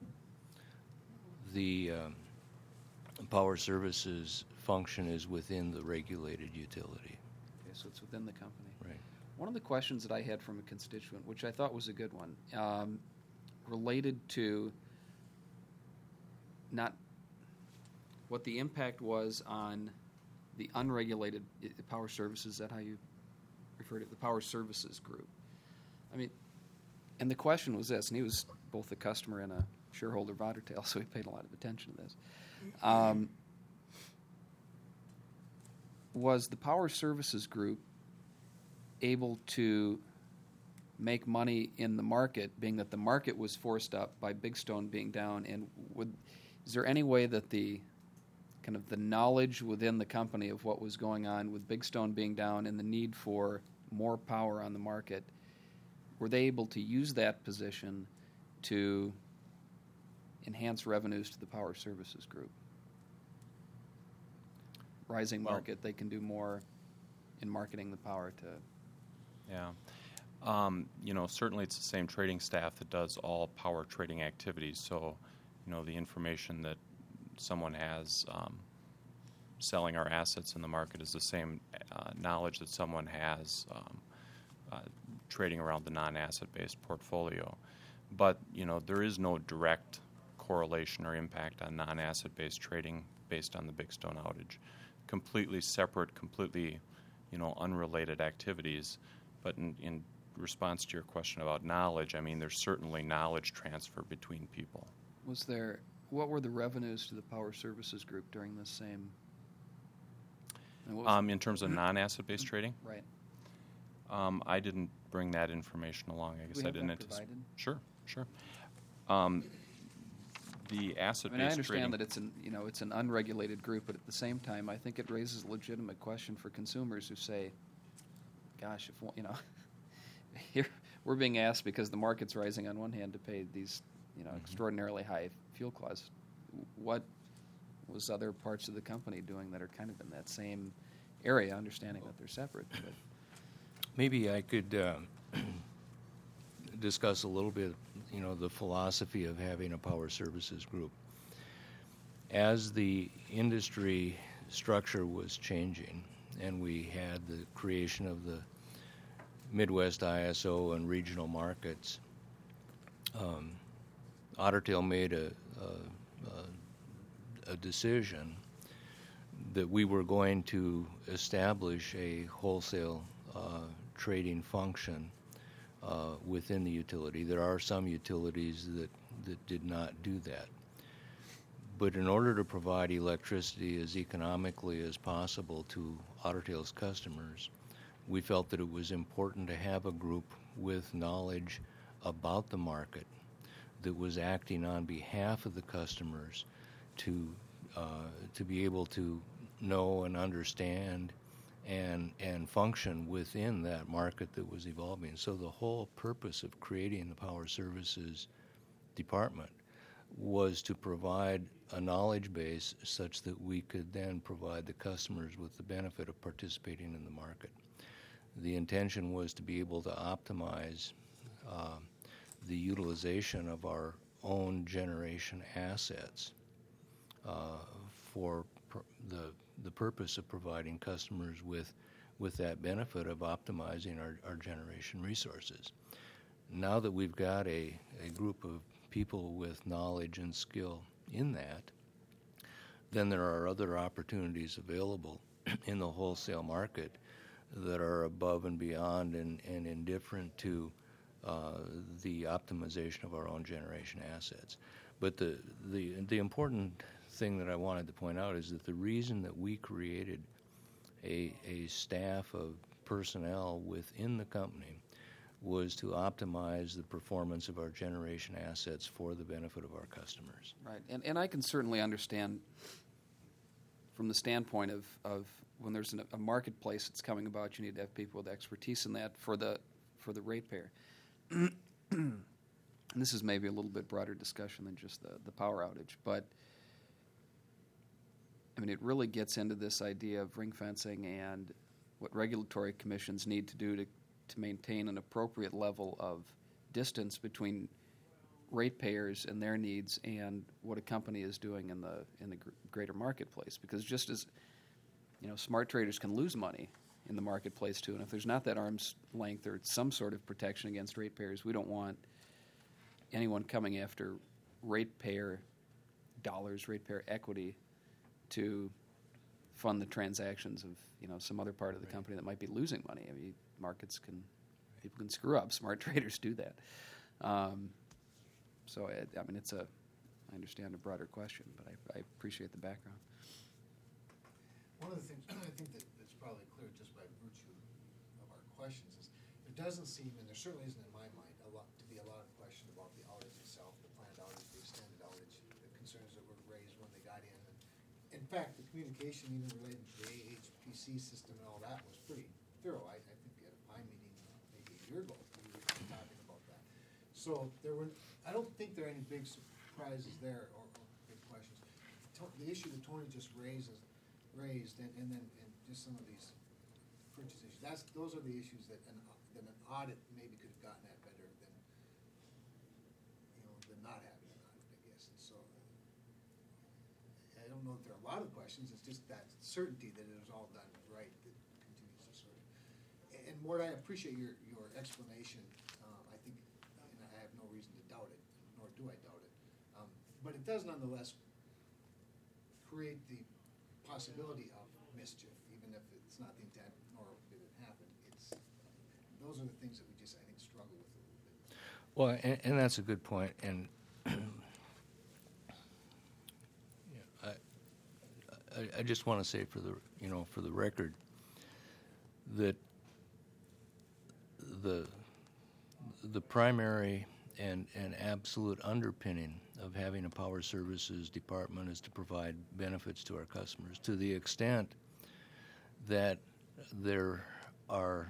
The um, power services function is within the regulated utility. Okay, so it's within the company. Right. One of the questions that I had from a constituent, which I thought was a good one, um, related to not what the impact was on the unregulated i- power services. Is that how you refer to it? The power services group. I mean, and the question was this, and he was both a customer and a shareholder of Otter Tail, so he paid a lot of attention to this. Um, was the power services group able to make money in the market, being that the market was forced up by Big Stone being down, and would is there any way that the kind of the knowledge within the company of what was going on with Big Stone being down and the need for more power on the market, were they able to use that position to enhance revenues to the power services group? Rising Well- market, they can do more in marketing the power to. Yeah. Um, you know, certainly it's the same trading staff that does all power trading activities. So, you know, the information that someone has um, selling our assets in the market is the same uh, knowledge that someone has um, uh, trading around the non-asset-based portfolio. But, you know, there is no direct correlation or impact on non-asset-based trading based on the Big Stone outage. Completely separate, completely, you know, unrelated activities. But in, in response to your question about knowledge, I mean, there's certainly knowledge transfer between people. Was there, what were the revenues to the power services group during this same? and what was Um, in terms of non-asset-based trading, it? Right. um, I didn't bring that information along. I guess we I have didn't that anticipate. provided? Sure, sure. Um, the I mean, I asset-based trading. understand that it's an, you know, it's an unregulated group, but at the same time, I think it raises a legitimate question for consumers who say, gosh, if, one- you know, here, we're being asked because the market's rising on one hand to pay these, you know, Mhm. extraordinarily high fuel costs. What was other parts of the company doing that are kind of in that same area, understanding that they're separate? But Maybe I could uh, discuss a little bit, you know, the philosophy of having a power services group. As the industry structure was changing, and we had the creation of the Midwest I S O and regional markets, um, Otter Tail made a, a, a decision that we were going to establish a wholesale uh, trading function uh, within the utility. There are some utilities that, that did not do that. But in order to provide electricity as economically as possible to Otter Tail's customers, we felt that it was important to have a group with knowledge about the market, that was acting on behalf of the customers to uh, to be able to know and understand and and function within that market that was evolving. So the whole purpose of creating the Power Services Department was to provide a knowledge base such that we could then provide the customers with the benefit of participating in the market. The intention was to be able to optimize uh, the utilization of our own generation assets uh, for pr- the the purpose of providing customers with with that benefit of optimizing our, our generation resources. Now that we've got a, a group of people with knowledge and skill in that, then there are other opportunities available in the wholesale market that are above and beyond and, and indifferent to uh, the optimization of our own generation assets. But the, the, the important thing that I wanted to point out is that the reason that we created a, a staff of personnel within the company was to optimize the performance of our generation assets for the benefit of our customers. Right, and and I can certainly understand from the standpoint of, of when there's an, a marketplace that's coming about, you need to have people with expertise in that for the for the ratepayer. And this is maybe a little bit broader discussion than just the, the power outage, but I mean, it really gets into this idea of ring fencing and what regulatory commissions need to do to to maintain an appropriate level of distance between ratepayers and their needs and what a company is doing in the in the gr- greater marketplace. Because just as you know, smart traders can lose money in the marketplace too, and if there's not that arm's length or some sort of protection against ratepayers, we don't want anyone coming after ratepayer dollars, ratepayer equity, to fund the transactions of you know some other part of the Right. company that might be losing money. I mean, markets can people can screw up. Smart traders do that. Um, so I, I mean, it's a I understand a broader question, but I, I appreciate the background. One of the things I think that, that's probably clear just by virtue of our questions is there doesn't seem, and there certainly isn't in my mind, a lot to be a lot of question about the outage itself, the planned outage, the extended outage, the concerns that were raised when they got in. And in fact, the communication even related to the A H P C system and all that was pretty thorough. I, I think we had a pine meeting maybe a year ago, we were talking about that. So there were, I don't think there are any big surprises there or, or big questions. To- The issue that Tony just raises, raised, and, and then and just some of these purchase issues, that's, those are the issues that an, that an audit maybe could have gotten at better than, you know, than not having an audit, I guess. And so, I don't know if there are a lot of questions, it's just that certainty that it was all done right that continues to sort of. And Mort, I appreciate your, your explanation, um, I think, and I have no reason to doubt it, nor do I doubt it. Um, but it does nonetheless create the possibility of mischief, even if it's not the intent, nor did it happen. It's, those are the things that we just, I think, struggle with a little bit. Well, and, and that's a good point. And yeah, I, I, I just want to say for the you know for the record that the the primary and, and absolute underpinning of having a power services department is to provide benefits to our customers. To the extent that there are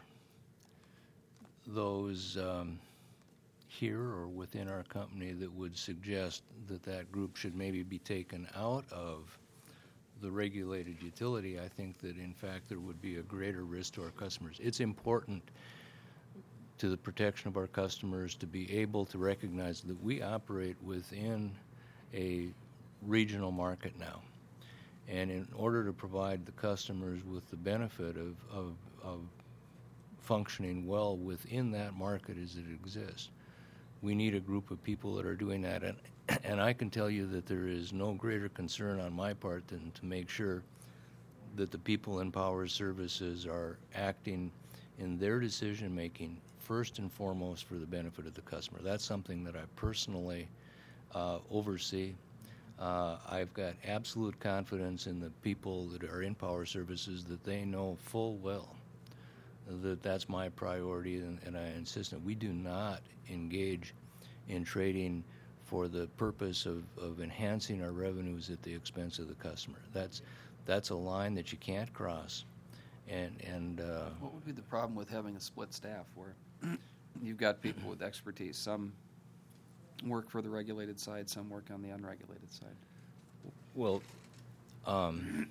those um, here or within our company that would suggest that that group should maybe be taken out of the regulated utility, I think that in fact there would be a greater risk to our customers. It's important to the protection of our customers to be able to recognize that we operate within a regional market now. And in order to provide the customers with the benefit of, of, of functioning well within that market as it exists, we need a group of people that are doing that. And, and I can tell you that there is no greater concern on my part than to make sure that the people in Power Services are acting in their decision making first and foremost for the benefit of the customer. That's something that I personally uh, oversee. Uh, I've got absolute confidence in the people that are in Power Services that they know full well that that's my priority, and, and I insist on. We do not engage in trading for the purpose of, of enhancing our revenues at the expense of the customer. That's that's a line that you can't cross. And and uh, What would be the problem with having a split staff where you've got people with expertise? Some work for the regulated side, some work on the unregulated side. well, um,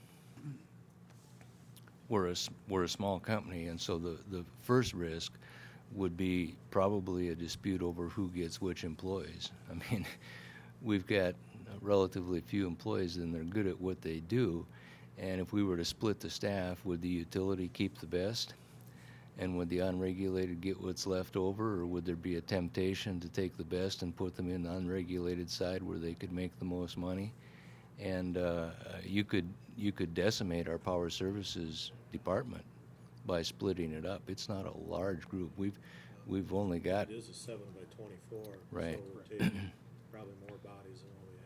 we're a s- we're a small company, and so the the first risk would be probably a dispute over who gets which employees. I mean, we've got relatively few employees, and they're good at what they do. And if we were to split the staff, would the utility keep the best? And would the unregulated get what's left over, or would there be a temptation to take the best and put them in the unregulated side where they could make the most money? And uh, you could you could decimate our power services department by splitting it up. It's not a large group. We've we've only got It is a seven by twenty-four. Right. So we're taking probably more bodies than what we have.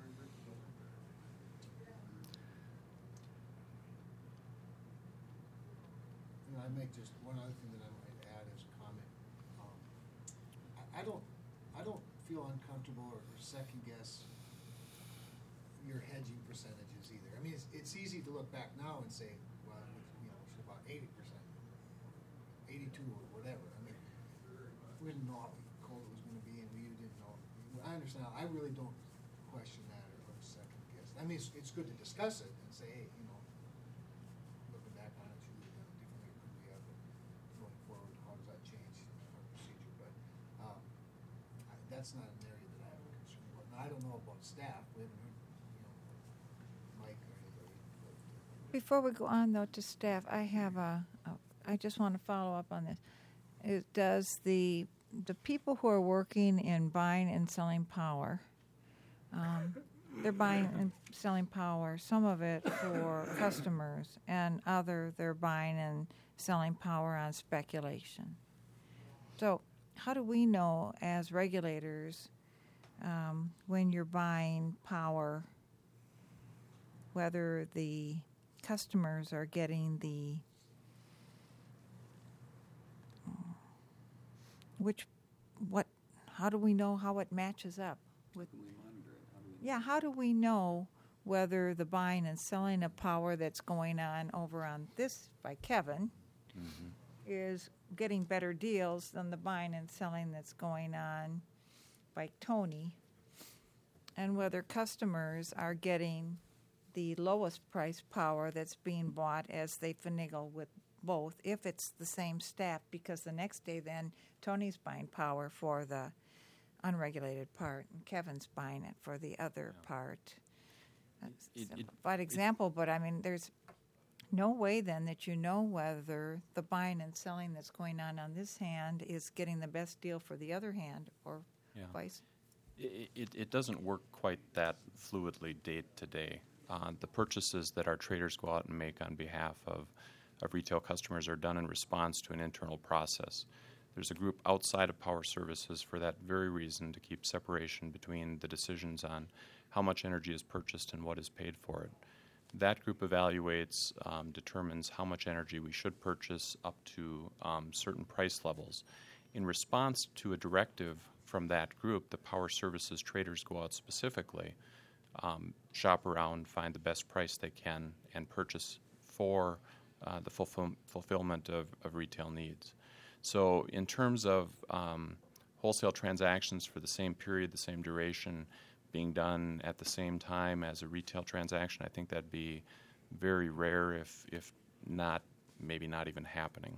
You know, I make just one other thing that I might add as a comment. Um, I, I don't, I don't feel uncomfortable or, or second guess your hedging percentages either. I mean, it's, it's easy to look back now and say, well, it was, you know, it's about eighty percent, eighty-two or whatever. I mean, we didn't know how cold it was going to be, and we didn't know. I understand. I really don't question that or, or second guess. I mean, it's, it's good to discuss it and say, hey, you know, looking back on it, should we have done it differently, or could we have it going forward? How does that change our procedure? But um, I, that's not an area that I have a concern about. Now, I don't know about staff. We haven't heard, you know, Mike or anybody. But, uh, Before we go on, though, to staff, I have a, a I just want to follow up on this. It, does the the people who are working in buying and selling power, um, they're buying and selling power, some of it for customers, and other they're buying and selling power on speculation. So how do we know as regulators um, when you're buying power whether the customers are getting the which what how do we know how it matches up with Can we monitor it? How do we yeah how do we know whether the buying and selling of power that's going on over on this by Kevin Mm-hmm. is getting better deals than the buying and selling that's going on by Tony, and whether customers are getting the lowest price power that's being bought as they finagle with both, if it's the same staff, because the next day then Tony's buying power for the unregulated part and Kevin's buying it for the other Yeah. part. That's It- a it- simplified it- example, but I mean, there's no way then that you know whether the buying and selling that's going on on this hand is getting the best deal for the other hand, or Yeah. vice. It, it, it doesn't work quite that fluidly day to day. Uh, the purchases that our traders go out and make on behalf of, of retail customers are done in response to an internal process. There's a group outside of Power Services for that very reason, to keep separation between the decisions on how much energy is purchased and what is paid for it. That group evaluates, um, determines how much energy we should purchase up to um, certain price levels. In response to a directive from that group, the Power Services traders go out specifically, um, shop around, find the best price they can, and purchase for uh, the fulfill- fulfillment of, of retail needs. So in terms of um, wholesale transactions for the same period, the same duration, being done at the same time as a retail transaction, I think that'd be very rare, if if not, maybe not even happening.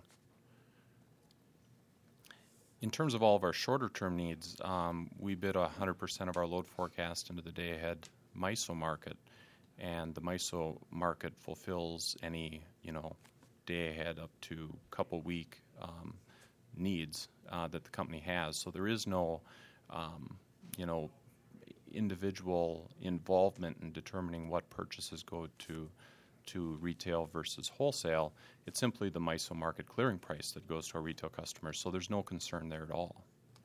In terms of all of our shorter-term needs, um, we bid one hundred percent of our load forecast into the day-ahead MISO market, and the MISO market fulfills any, you know, day-ahead up to couple-week um, needs uh, that the company has. So there is no, um, you know, individual involvement in determining what purchases go to to retail versus wholesale. It's simply the MISO market clearing price that goes to our retail customers, so there's no concern there at all.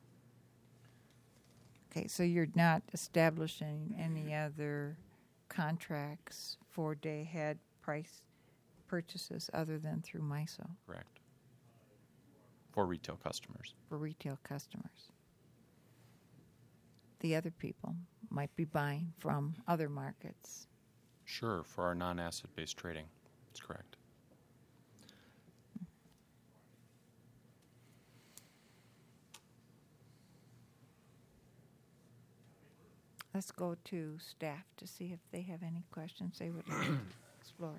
Okay, so you're not establishing any other contracts for day-ahead price purchases other than through MISO? Correct. for retail customers. for retail customers. The other people might be buying from other markets. Sure, for our non-asset-based trading. That's correct. Let's go to staff to see if they have any questions they would like to explore.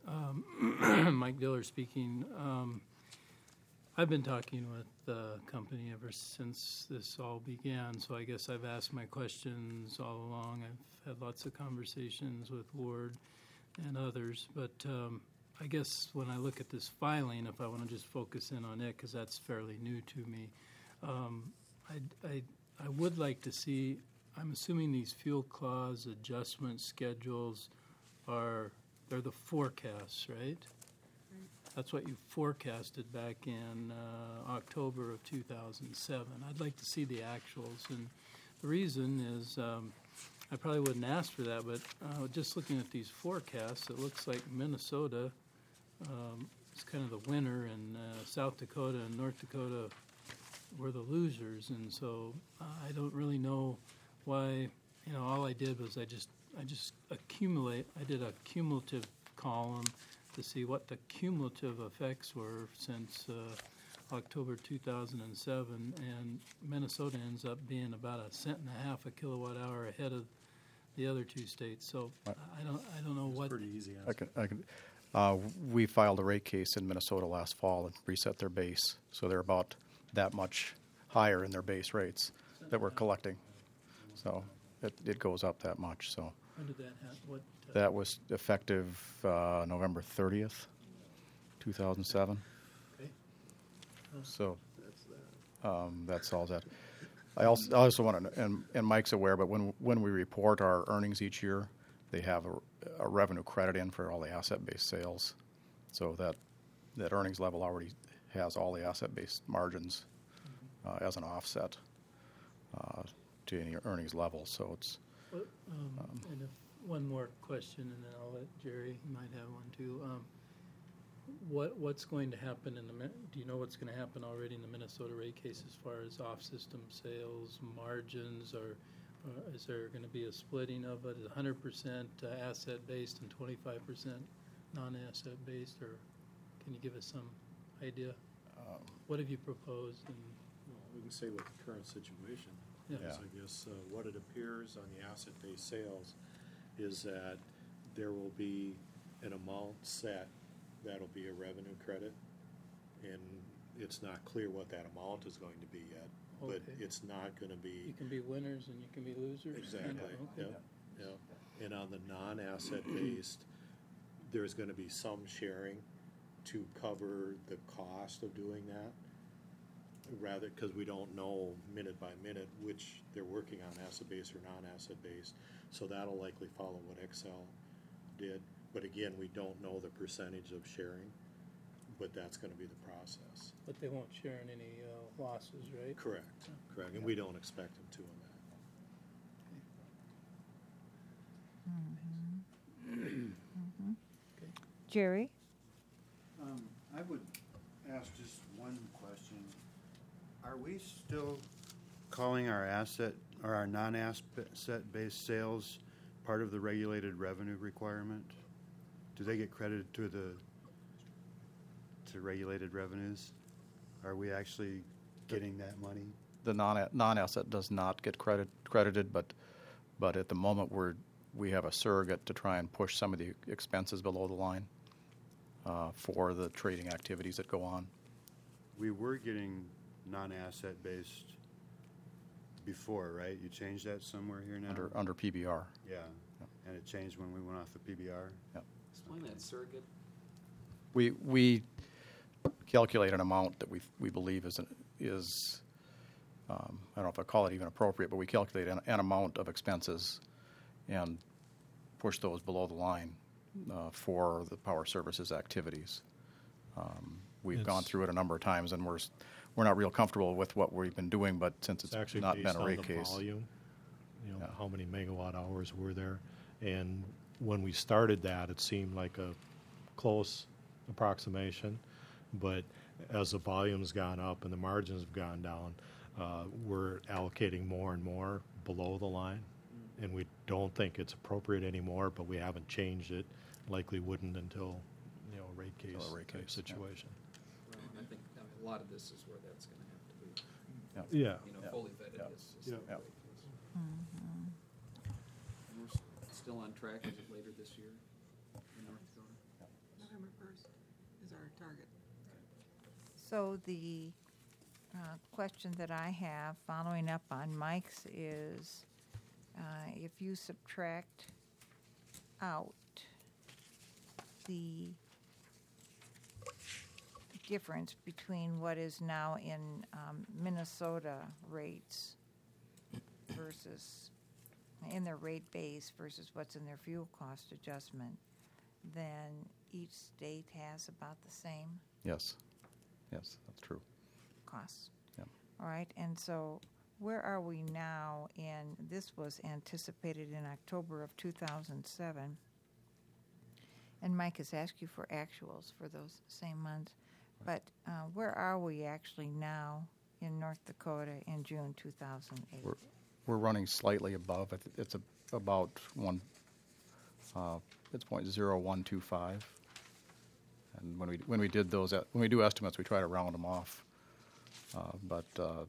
Um, Mike Diller speaking. Um, I've been talking with the company ever since this all began, so I guess I've asked my questions all along. I've had lots of conversations with Ward and others, but um, I guess when I look at this filing, if I want to just focus in on it, because that's fairly new to me, um, I, I, I would like to see, I'm assuming these fuel clause adjustment schedules are, they're the forecasts, right? That's what you forecasted back in uh, October of two thousand seven. I'd like to see the actuals, and the reason is um, I probably wouldn't ask for that, but uh, just looking at these forecasts, it looks like Minnesota um, is kind of the winner, and uh, South Dakota and North Dakota were the losers, and so uh, I don't really know why. You know, all I did was I just I just accumulate. I did a cumulative column to see what the cumulative effects were since uh, October two thousand seven, and Minnesota ends up being about a cent and a half a kilowatt hour ahead of the other two states. So Right. I don't I don't know It's what. pretty easy. I can, I can, uh, we filed a rate case in Minnesota last fall and reset their base, so they're about that much higher in their base rates that we're collecting. So it, it goes up that much. So When did that happen? What? Uh, that was effective uh, November thirtieth, two thousand seven. okay. So um, that's all that. I also, I also want to, and, and Mike's aware, but when when we report our earnings each year, they have a, a revenue credit in for all the asset-based sales. So that that earnings level already has all the asset-based margins uh, as an offset uh, to any earnings level. So it's What, um, and if, one more question, and then I'll let Jerry, he might have one too. Um, what what's going to happen in the? Min- Do you know what's going to happen already in the Minnesota rate case as far as off-system sales margins, or, or is there going to be a splitting of it? Is one hundred percent asset-based and twenty-five percent non-asset-based, or can you give us some idea? um, What have you proposed? And Well, we can say what the current situation Yeah. is. I guess uh, what it appears on the asset-based sales is that there will be an amount set that'll be a revenue credit, and it's not clear what that amount is going to be yet. But Okay. it's not going to be you can be winners and you can be losers. exactly. Okay. Yep, yep. And on the non-asset based, there's going to be some sharing to cover the cost of doing that. Rather, because we don't know minute by minute which they're working on, asset-based or non-asset-based. So that'll likely follow what Excel did. But again, we don't know the percentage of sharing, but that's going to be the process. But they won't share in any uh, losses, right? Correct, correct. And we don't expect them to in that. Jerry? Um, I would ask just one question. Are we still calling our asset or our non-asset-based sales part of the regulated revenue requirement? Do they get credited to the to regulated revenues? Are we actually getting that money? the non non-asset does not get credit credited, but but at the moment we're we have a surrogate to try and push some of the expenses below the line uh, for the trading activities that go on. We were getting non-asset based before, right? You changed that somewhere here now? Under under P B R. Yeah, and it changed when we went off the P B R? Yep. Explain that surrogate. We we calculate an amount that we we believe is an, is um, I don't know if I call it even appropriate, but we calculate an, an amount of expenses and push those below the line uh, for the power services activities. Um, we've gone It's- through it a number of times, and we're s- we're not real comfortable with what we've been doing. But since it's, It's actually not based been a on rate the case, volume, you know, Yeah. how many megawatt hours were there. And when we started that, it seemed like a close approximation, but as the volume's gone up and the margins have gone down, uh, we're allocating more and more below the line. And we don't think it's appropriate anymore, but we haven't changed it. Likely wouldn't until, you know, a rate case, Until a rate type case, situation. Well, I think I mean, a lot of this is where that's going to have to be, Yeah. you know, Yeah. fully vetted. Yeah. As, as Yeah. the Yeah. rate case. And we're s- still on track. Is it later this year in North Dakota? November first is our target. So the uh, question that I have, following up on Mike's, is uh, if you subtract out the difference between what is now in um, Minnesota rates versus in their rate base versus what's in their fuel cost adjustment, then each state has about the same Yes, yes, that's true. costs. Yep. All right, and so where are we now? And this was anticipated in October of two thousand seven. And Mike has asked you for actuals for those same months. But uh, where are we actually now in North Dakota in June two thousand eight? We're, we're running slightly above. It- It's a, about one, uh, it's point zero one two five. And when we, when we did those, uh, when we do estimates, we try to round them off. Uh, But, uh,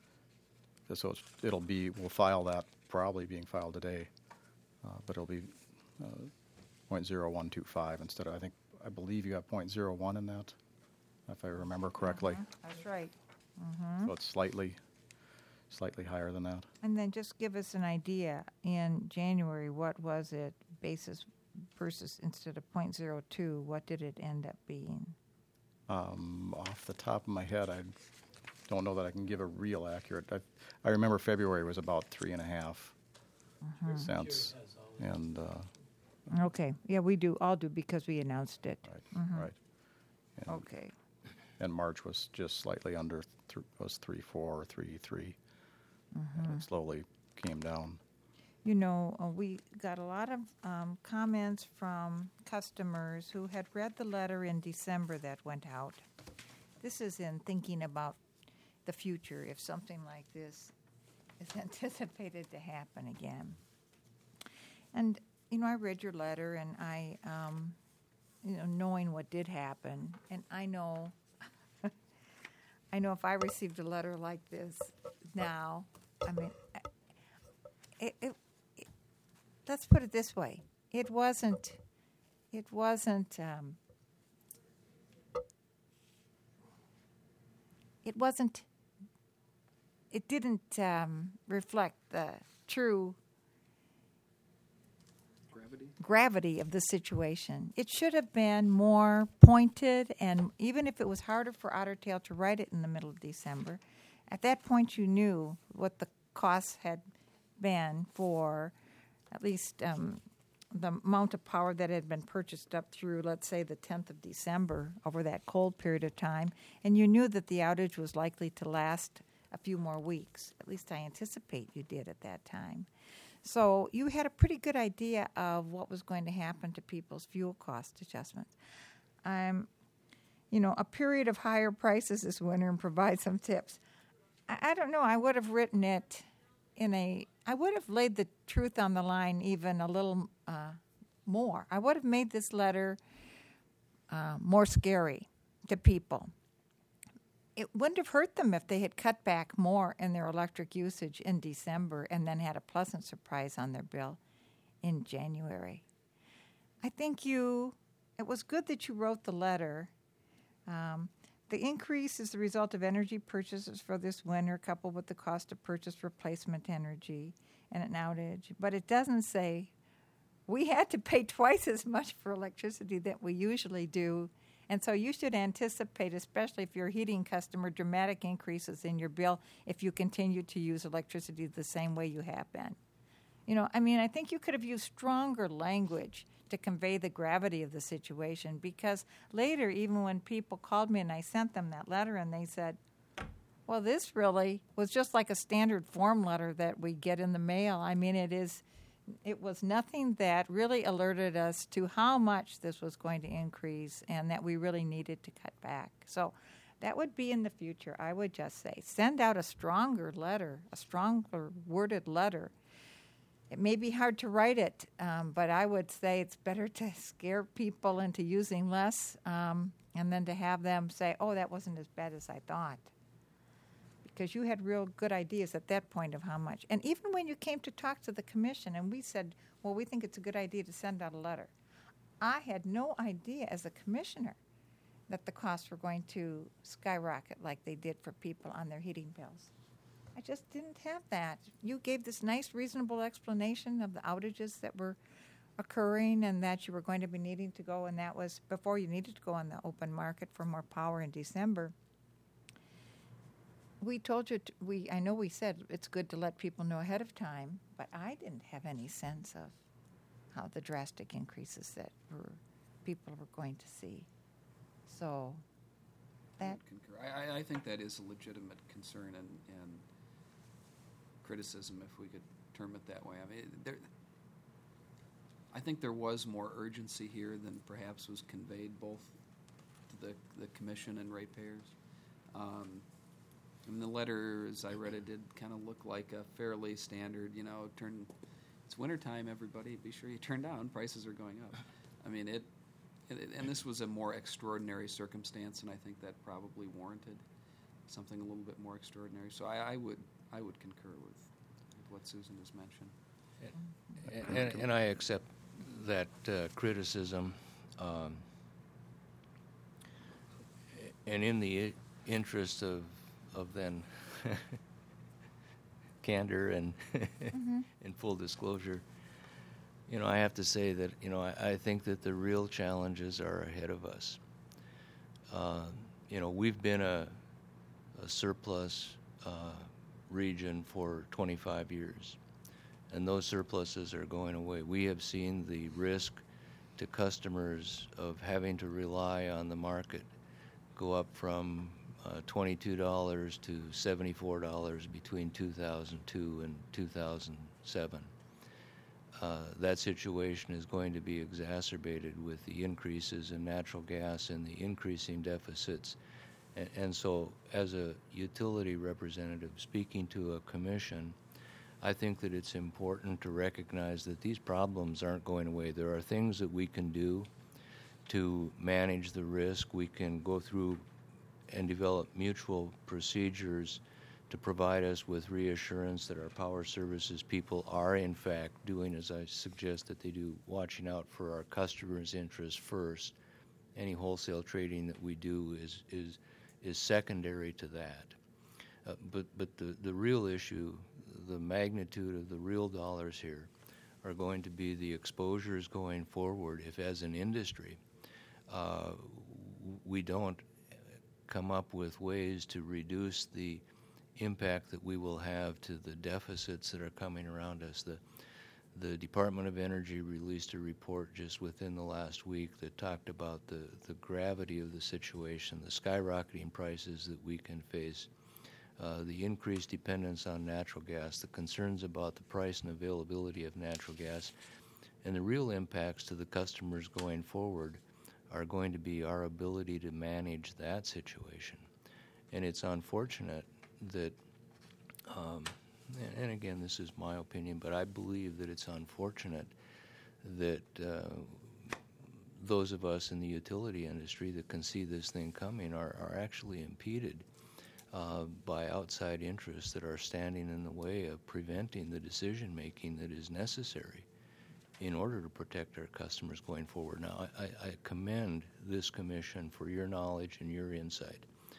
so it's, it'll be, we'll file that, probably being filed today. Uh, But it'll be uh, point zero one two five instead of, I think, I believe you got point zero one in that, if I remember correctly. That's right. So it's slightly, slightly higher than that. And then just give us an idea, in January, what was it basis versus, instead of point zero two, what did it end up being? Um, off the top of my head, I don't know that I can give a real accurate. I, I remember February was about three and a half cents, and uh, Okay, yeah, we do, all do, because we announced it. right, right. And, Okay. and March was just slightly under. Th- was three four or three three, and it slowly came down. You know, uh, we got a lot of um, comments from customers who had read the letter in December that went out. This is in thinking about the future, if something like this is anticipated to happen again. And, you know, I read your letter, and I, um, you know, knowing what did happen, and I know, I know if I received a letter like this now, I mean, it, it let's put it this way: it wasn't, it wasn't, um, it wasn't, it didn't um, reflect the true Gravity? gravity of the situation. It should have been more pointed, and even if it was harder for Otter Tail to write it in the middle of December, at that point you knew what the costs had been for at least um, the amount of power that had been purchased up through, let's say, the tenth of December over that cold period of time, and you knew that the outage was likely to last a few more weeks. At least I anticipate you did at that time. So you had a pretty good idea of what was going to happen to people's fuel cost adjustments. Um, you know, a period of higher prices this winter, and provide some tips. I, I don't know, I would have written it in a, I would have laid the truth on the line even a little uh, more. I would have made this letter uh, more scary to people. It wouldn't have hurt them if they had cut back more in their electric usage in December and then had a pleasant surprise on their bill in January. I think you, it was good that you wrote the letter. Um, the increase is the result of energy purchases for this winter, coupled with the cost to purchase replacement energy and an outage. But it doesn't say we had to pay twice as much for electricity that we usually do. And so you should anticipate, especially if you're a heating customer, dramatic increases in your bill if you continue to use electricity the same way you have been. You know, I mean, I think you could have used stronger language to convey the gravity of the situation, because later, even when people called me and I sent them that letter and they said, well, this really was just like a standard form letter that we get in the mail. I mean, it is... It was nothing that really alerted us to how much this was going to increase and that we really needed to cut back. So That would be in the future, I would just say. Send out a stronger letter, a stronger worded letter. It may be hard to write it, um, but I would say it's better to scare people into using less um, and then to have them say, oh, that wasn't as bad as I thought. Because you had real good ideas at that point of how much. And even when you came to talk to the commission and we said, well, we think it's a good idea to send out a letter, I had no idea as a commissioner that the costs were going to skyrocket like they did for people on their heating bills. I just didn't have that. You gave this nice, reasonable explanation of the outages that were occurring and that you were going to be needing to go, and that was before you needed to go on the open market for more power in December. We told you, to, we I know we said it's good to let people know ahead of time, but I didn't have any sense of how the drastic increases that were, people were going to see. So that... I, I, I think that is a legitimate concern and, and criticism, if we could term it that way. I mean, there, I think there was more urgency here than perhaps was conveyed both to the, the commission and ratepayers. Um, and the letter, as I read it, did kind of look like a fairly standard, you know, turn. It's wintertime, everybody. Be sure you turn down. Prices are going up. I mean, it, it, and this was a more extraordinary circumstance, and I think that probably warranted something a little bit more extraordinary. So I, I would, I would concur with, with what Susan has mentioned. And, and, and I accept that uh, criticism. Um, and in the I- interest of of then candor and mm-hmm. and full disclosure, you know, I have to say that, you know, I, I think that the real challenges are ahead of us. Uh, you know, we've been a, a surplus uh, region for twenty-five years, and those surpluses are going away. We have seen the risk to customers of having to rely on the market go up from uh, twenty-two dollars to seventy-four dollars between two thousand two and two thousand seven. Uh, that situation is going to be exacerbated with the increases in natural gas and the increasing deficits. And, and so, as a utility representative speaking to a commission, I think that it's important to recognize that these problems aren't going away. There are things that we can do to manage the risk. We can go through and develop mutual procedures to provide us with reassurance that our power services people are in fact doing as I suggest that they do, watching out for our customers' interests first. Any wholesale trading that we do is is is secondary to that. Uh, but but the, the real issue, the magnitude of the real dollars here are going to be the exposures going forward if as an industry uh, we don't come up with ways to reduce the impact that we will have to the deficits that are coming around us. The, the Department of Energy released a report just within the last week that talked about the, the gravity of the situation, the skyrocketing prices that we can face, uh, the increased dependence on natural gas, the concerns about the price and availability of natural gas, and the real impacts to the customers going forward are going to be our ability to manage that situation. And it's unfortunate that, um, and, and again, this is my opinion, but I believe that it's unfortunate that uh, those of us in the utility industry that can see this thing coming are, are actually impeded uh, by outside interests that are standing in the way of preventing the decision-making that is necessary in order to protect our customers going forward. Now, I, I commend this commission for your knowledge and your insight.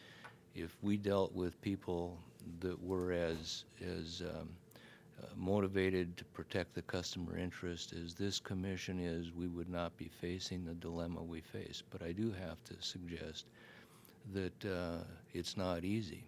If we dealt with people that were as as um, uh, motivated to protect the customer interest as this commission is, we would not be facing the dilemma we face. But I do have to suggest that uh, it's not easy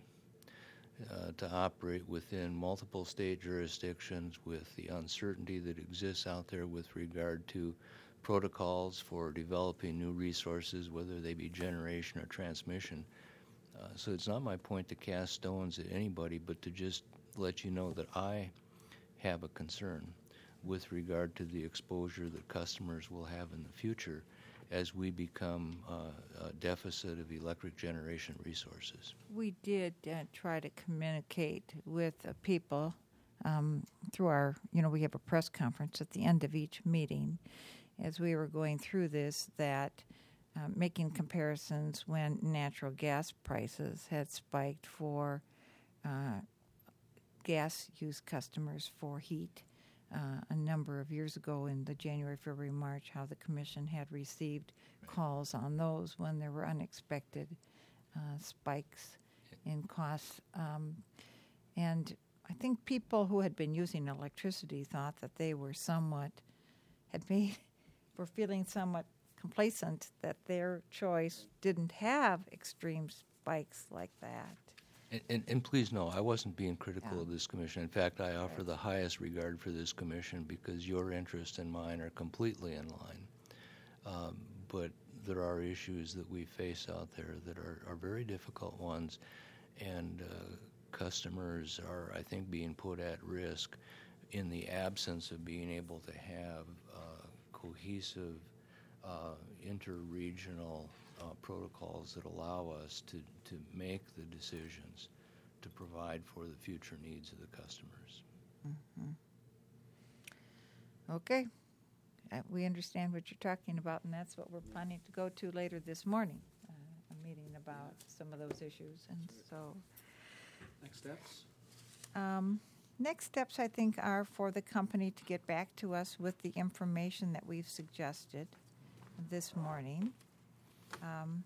uh, to operate within multiple state jurisdictions with the uncertainty that exists out there with regard to protocols for developing new resources, whether they be generation or transmission. Uh, so it's not my point to cast stones at anybody, but to just let you know that I have a concern with regard to the exposure that customers will have in the future as we become uh, a deficit of electric generation resources. We did uh, try to communicate with uh, people um, through our, you know, we have a press conference at the end of each meeting as we were going through this, that uh, making comparisons when natural gas prices had spiked for uh, gas use customers for heat uh, a number of years ago in the January, February, March, how the commission had received calls on those when there were unexpected uh, spikes in costs. Um, and I think people who had been using electricity thought that they were somewhat, had made, were feeling somewhat complacent that their choice didn't have extreme spikes like that. And, and, and please know, I wasn't being critical Yeah. of this commission. In fact, I offer the highest regard for this commission because your interest and mine are completely in line. Um, but there are issues that we face out there that are, are very difficult ones, and uh, customers are, I think, being put at risk in the absence of being able to have uh, cohesive uh, interregional Uh, protocols that allow us to, to make the decisions to provide for the future needs of the customers. Mm-hmm. Okay. Uh, we understand what you're talking about, and that's what we're planning to go to later this morning, uh, a meeting about some of those issues. And so, Next steps? um, next steps, I think, are for the company to get back to us with the information that we've suggested this morning. Um,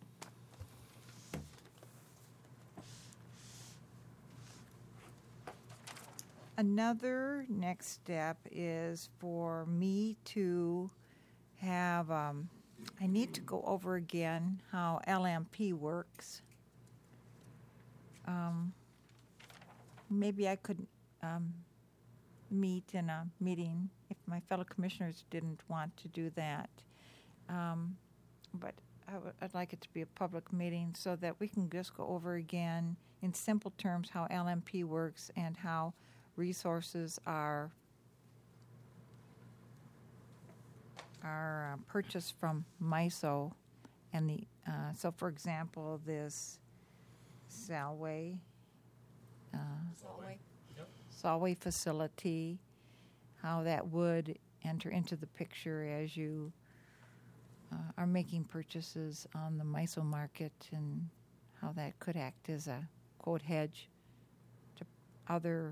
another next step is for me to have, um, I need to go over again how L M P works. Um, maybe I could um, meet in a meeting if my fellow commissioners didn't want to do that. Um, but I w- I'd like it to be a public meeting so that we can just go over again in simple terms how L M P works and how resources are are uh, purchased from MISO. And the uh, so, for example, this Salway, uh, Saltway. Salway facility, how that would enter into the picture as you Uh, are making purchases on the MISO market, and how that could act as a quote hedge to other.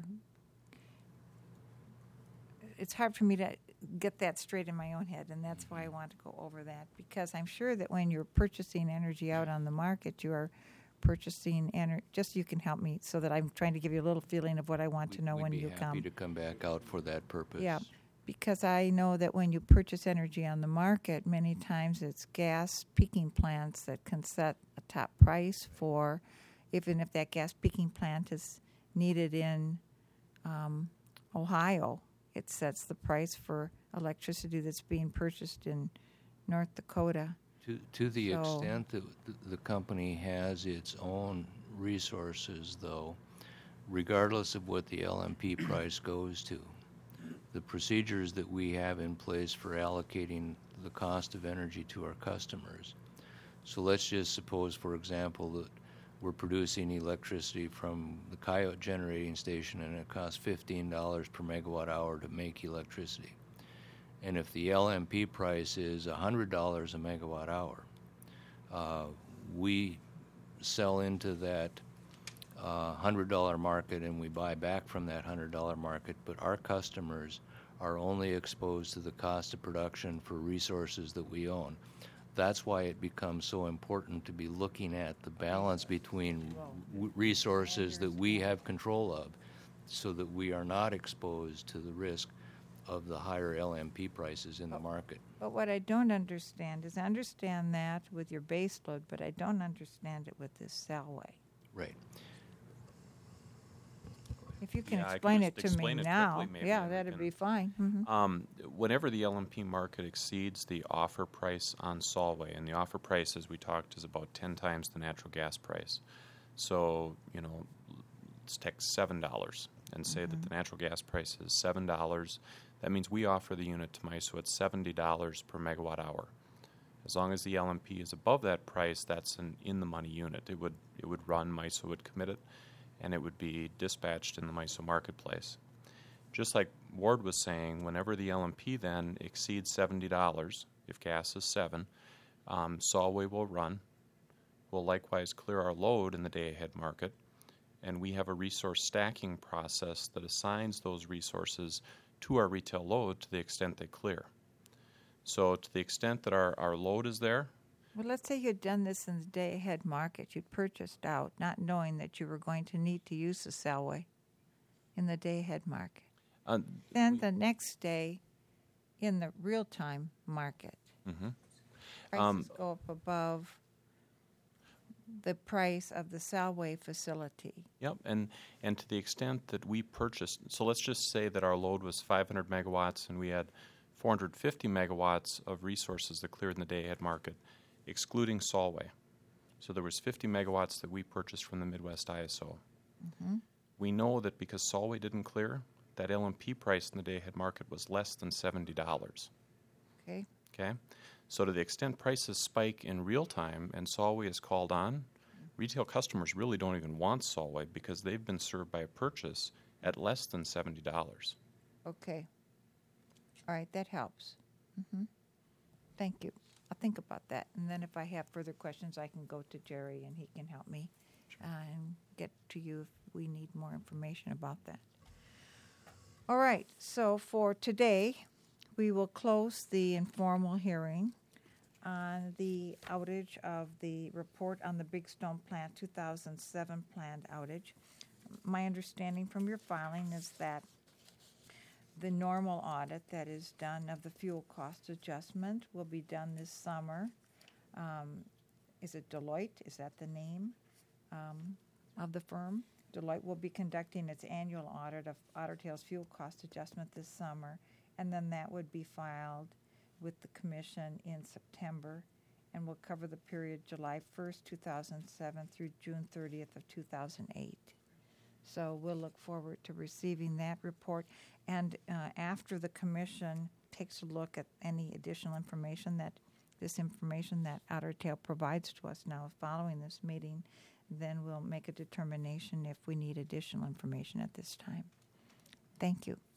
It's hard for me to get that straight in my own head, and that's why I want to go over that, because I'm sure that when you're purchasing energy out on the market, you are purchasing energy. Just so you can help me, so that I'm trying to give you a little feeling of what I want to know We'd when be you happy come. to come back out for that purpose. Yeah. Because I know that when you purchase energy on the market, many times it's gas peaking plants that can set a top price for, even if that gas peaking plant is needed in um, Ohio, it sets the price for electricity that's being purchased in North Dakota. To, to the So- extent that th- the company has its own resources, though, regardless of what the L M P price goes to, the procedures that we have in place for allocating the cost of energy to our customers. So let's just suppose, for example, that we're producing electricity from the Coyote generating station and it costs fifteen dollars per megawatt hour to make electricity. And if the L M P price is one hundred dollars a megawatt hour, uh, we sell into that uh, one hundred dollar market and we buy back from that one hundred dollar market, but our customers are only exposed to the cost of production for resources that we own. That's why it becomes so important to be looking at the balance between w- resources that we have control of, so that we are not exposed to the risk of the higher L M P prices in the market. But what I don't understand is I understand that with your base load, but I don't understand it with this Salway. Right. If you can Yeah, I can explain just it to explain me it now, quickly, maybe, yeah, and we that'd can- be fine. Mhm. Um, whenever the L M P market exceeds the offer price on Solvay, and the offer price, as we talked, is about ten times the natural gas price. So, you know, let's take seven dollars and say that the natural gas price is seven dollars. That means we offer the unit to MISO at seventy dollars per megawatt hour. As long as the L M P is above that price, that's an in-the-money unit. It would it would run, MISO would commit it, and it would be dispatched in the MISO marketplace. Just like Ward was saying, whenever the L M P then exceeds seventy dollars, if gas is seven, um, Solway will run. We'll likewise clear our load in the day-ahead market, and we have a resource stacking process that assigns those resources to our retail load to the extent they clear. So to the extent that our, our load is there. Well, let's say you'd done this in the day-ahead market. You'd purchased out, not knowing that you were going to need to use the Selway in the day-ahead market. Uh, then the next day, in the real-time market, mm-hmm. prices um, go up above the price of the Selway facility. Yep, and, and to the extent that we purchased, so let's just say that our load was five hundred megawatts and we had four hundred fifty megawatts of resources that cleared in the day-ahead market, excluding Solway. So there was fifty megawatts that we purchased from the Midwest I S O. Mm-hmm. We know that because Solway didn't clear, that L M P price in the day-ahead market was less than seventy dollars. Okay. Okay? So to the extent prices spike in real time and Solway is called on, retail customers really don't even want Solway because they've been served by a purchase at less than seventy dollars. Okay. All right, that helps. Mm-hmm. Thank you. I'll think about that. And then if I have further questions, I can go to Jerry and he can help me uh, and get to you if we need more information about that. All right, so for today, we will close the informal hearing on the outage of the report on the Big Stone Plant two thousand seven planned outage. My understanding from your filing is that the normal audit that is done of the fuel cost adjustment will be done this summer. Um, is it Deloitte? Is that the name um, of the firm? Deloitte will be conducting its annual audit of Otter Tail's fuel cost adjustment this summer, and then that would be filed with the commission in September and will cover the period July first, two thousand seven through June thirtieth of two thousand eight. So we'll look forward to receiving that report. And uh, after the commission takes a look at any additional information that this information that Otter Tail provides to us now following this meeting, then we'll make a determination if we need additional information at this time. Thank you.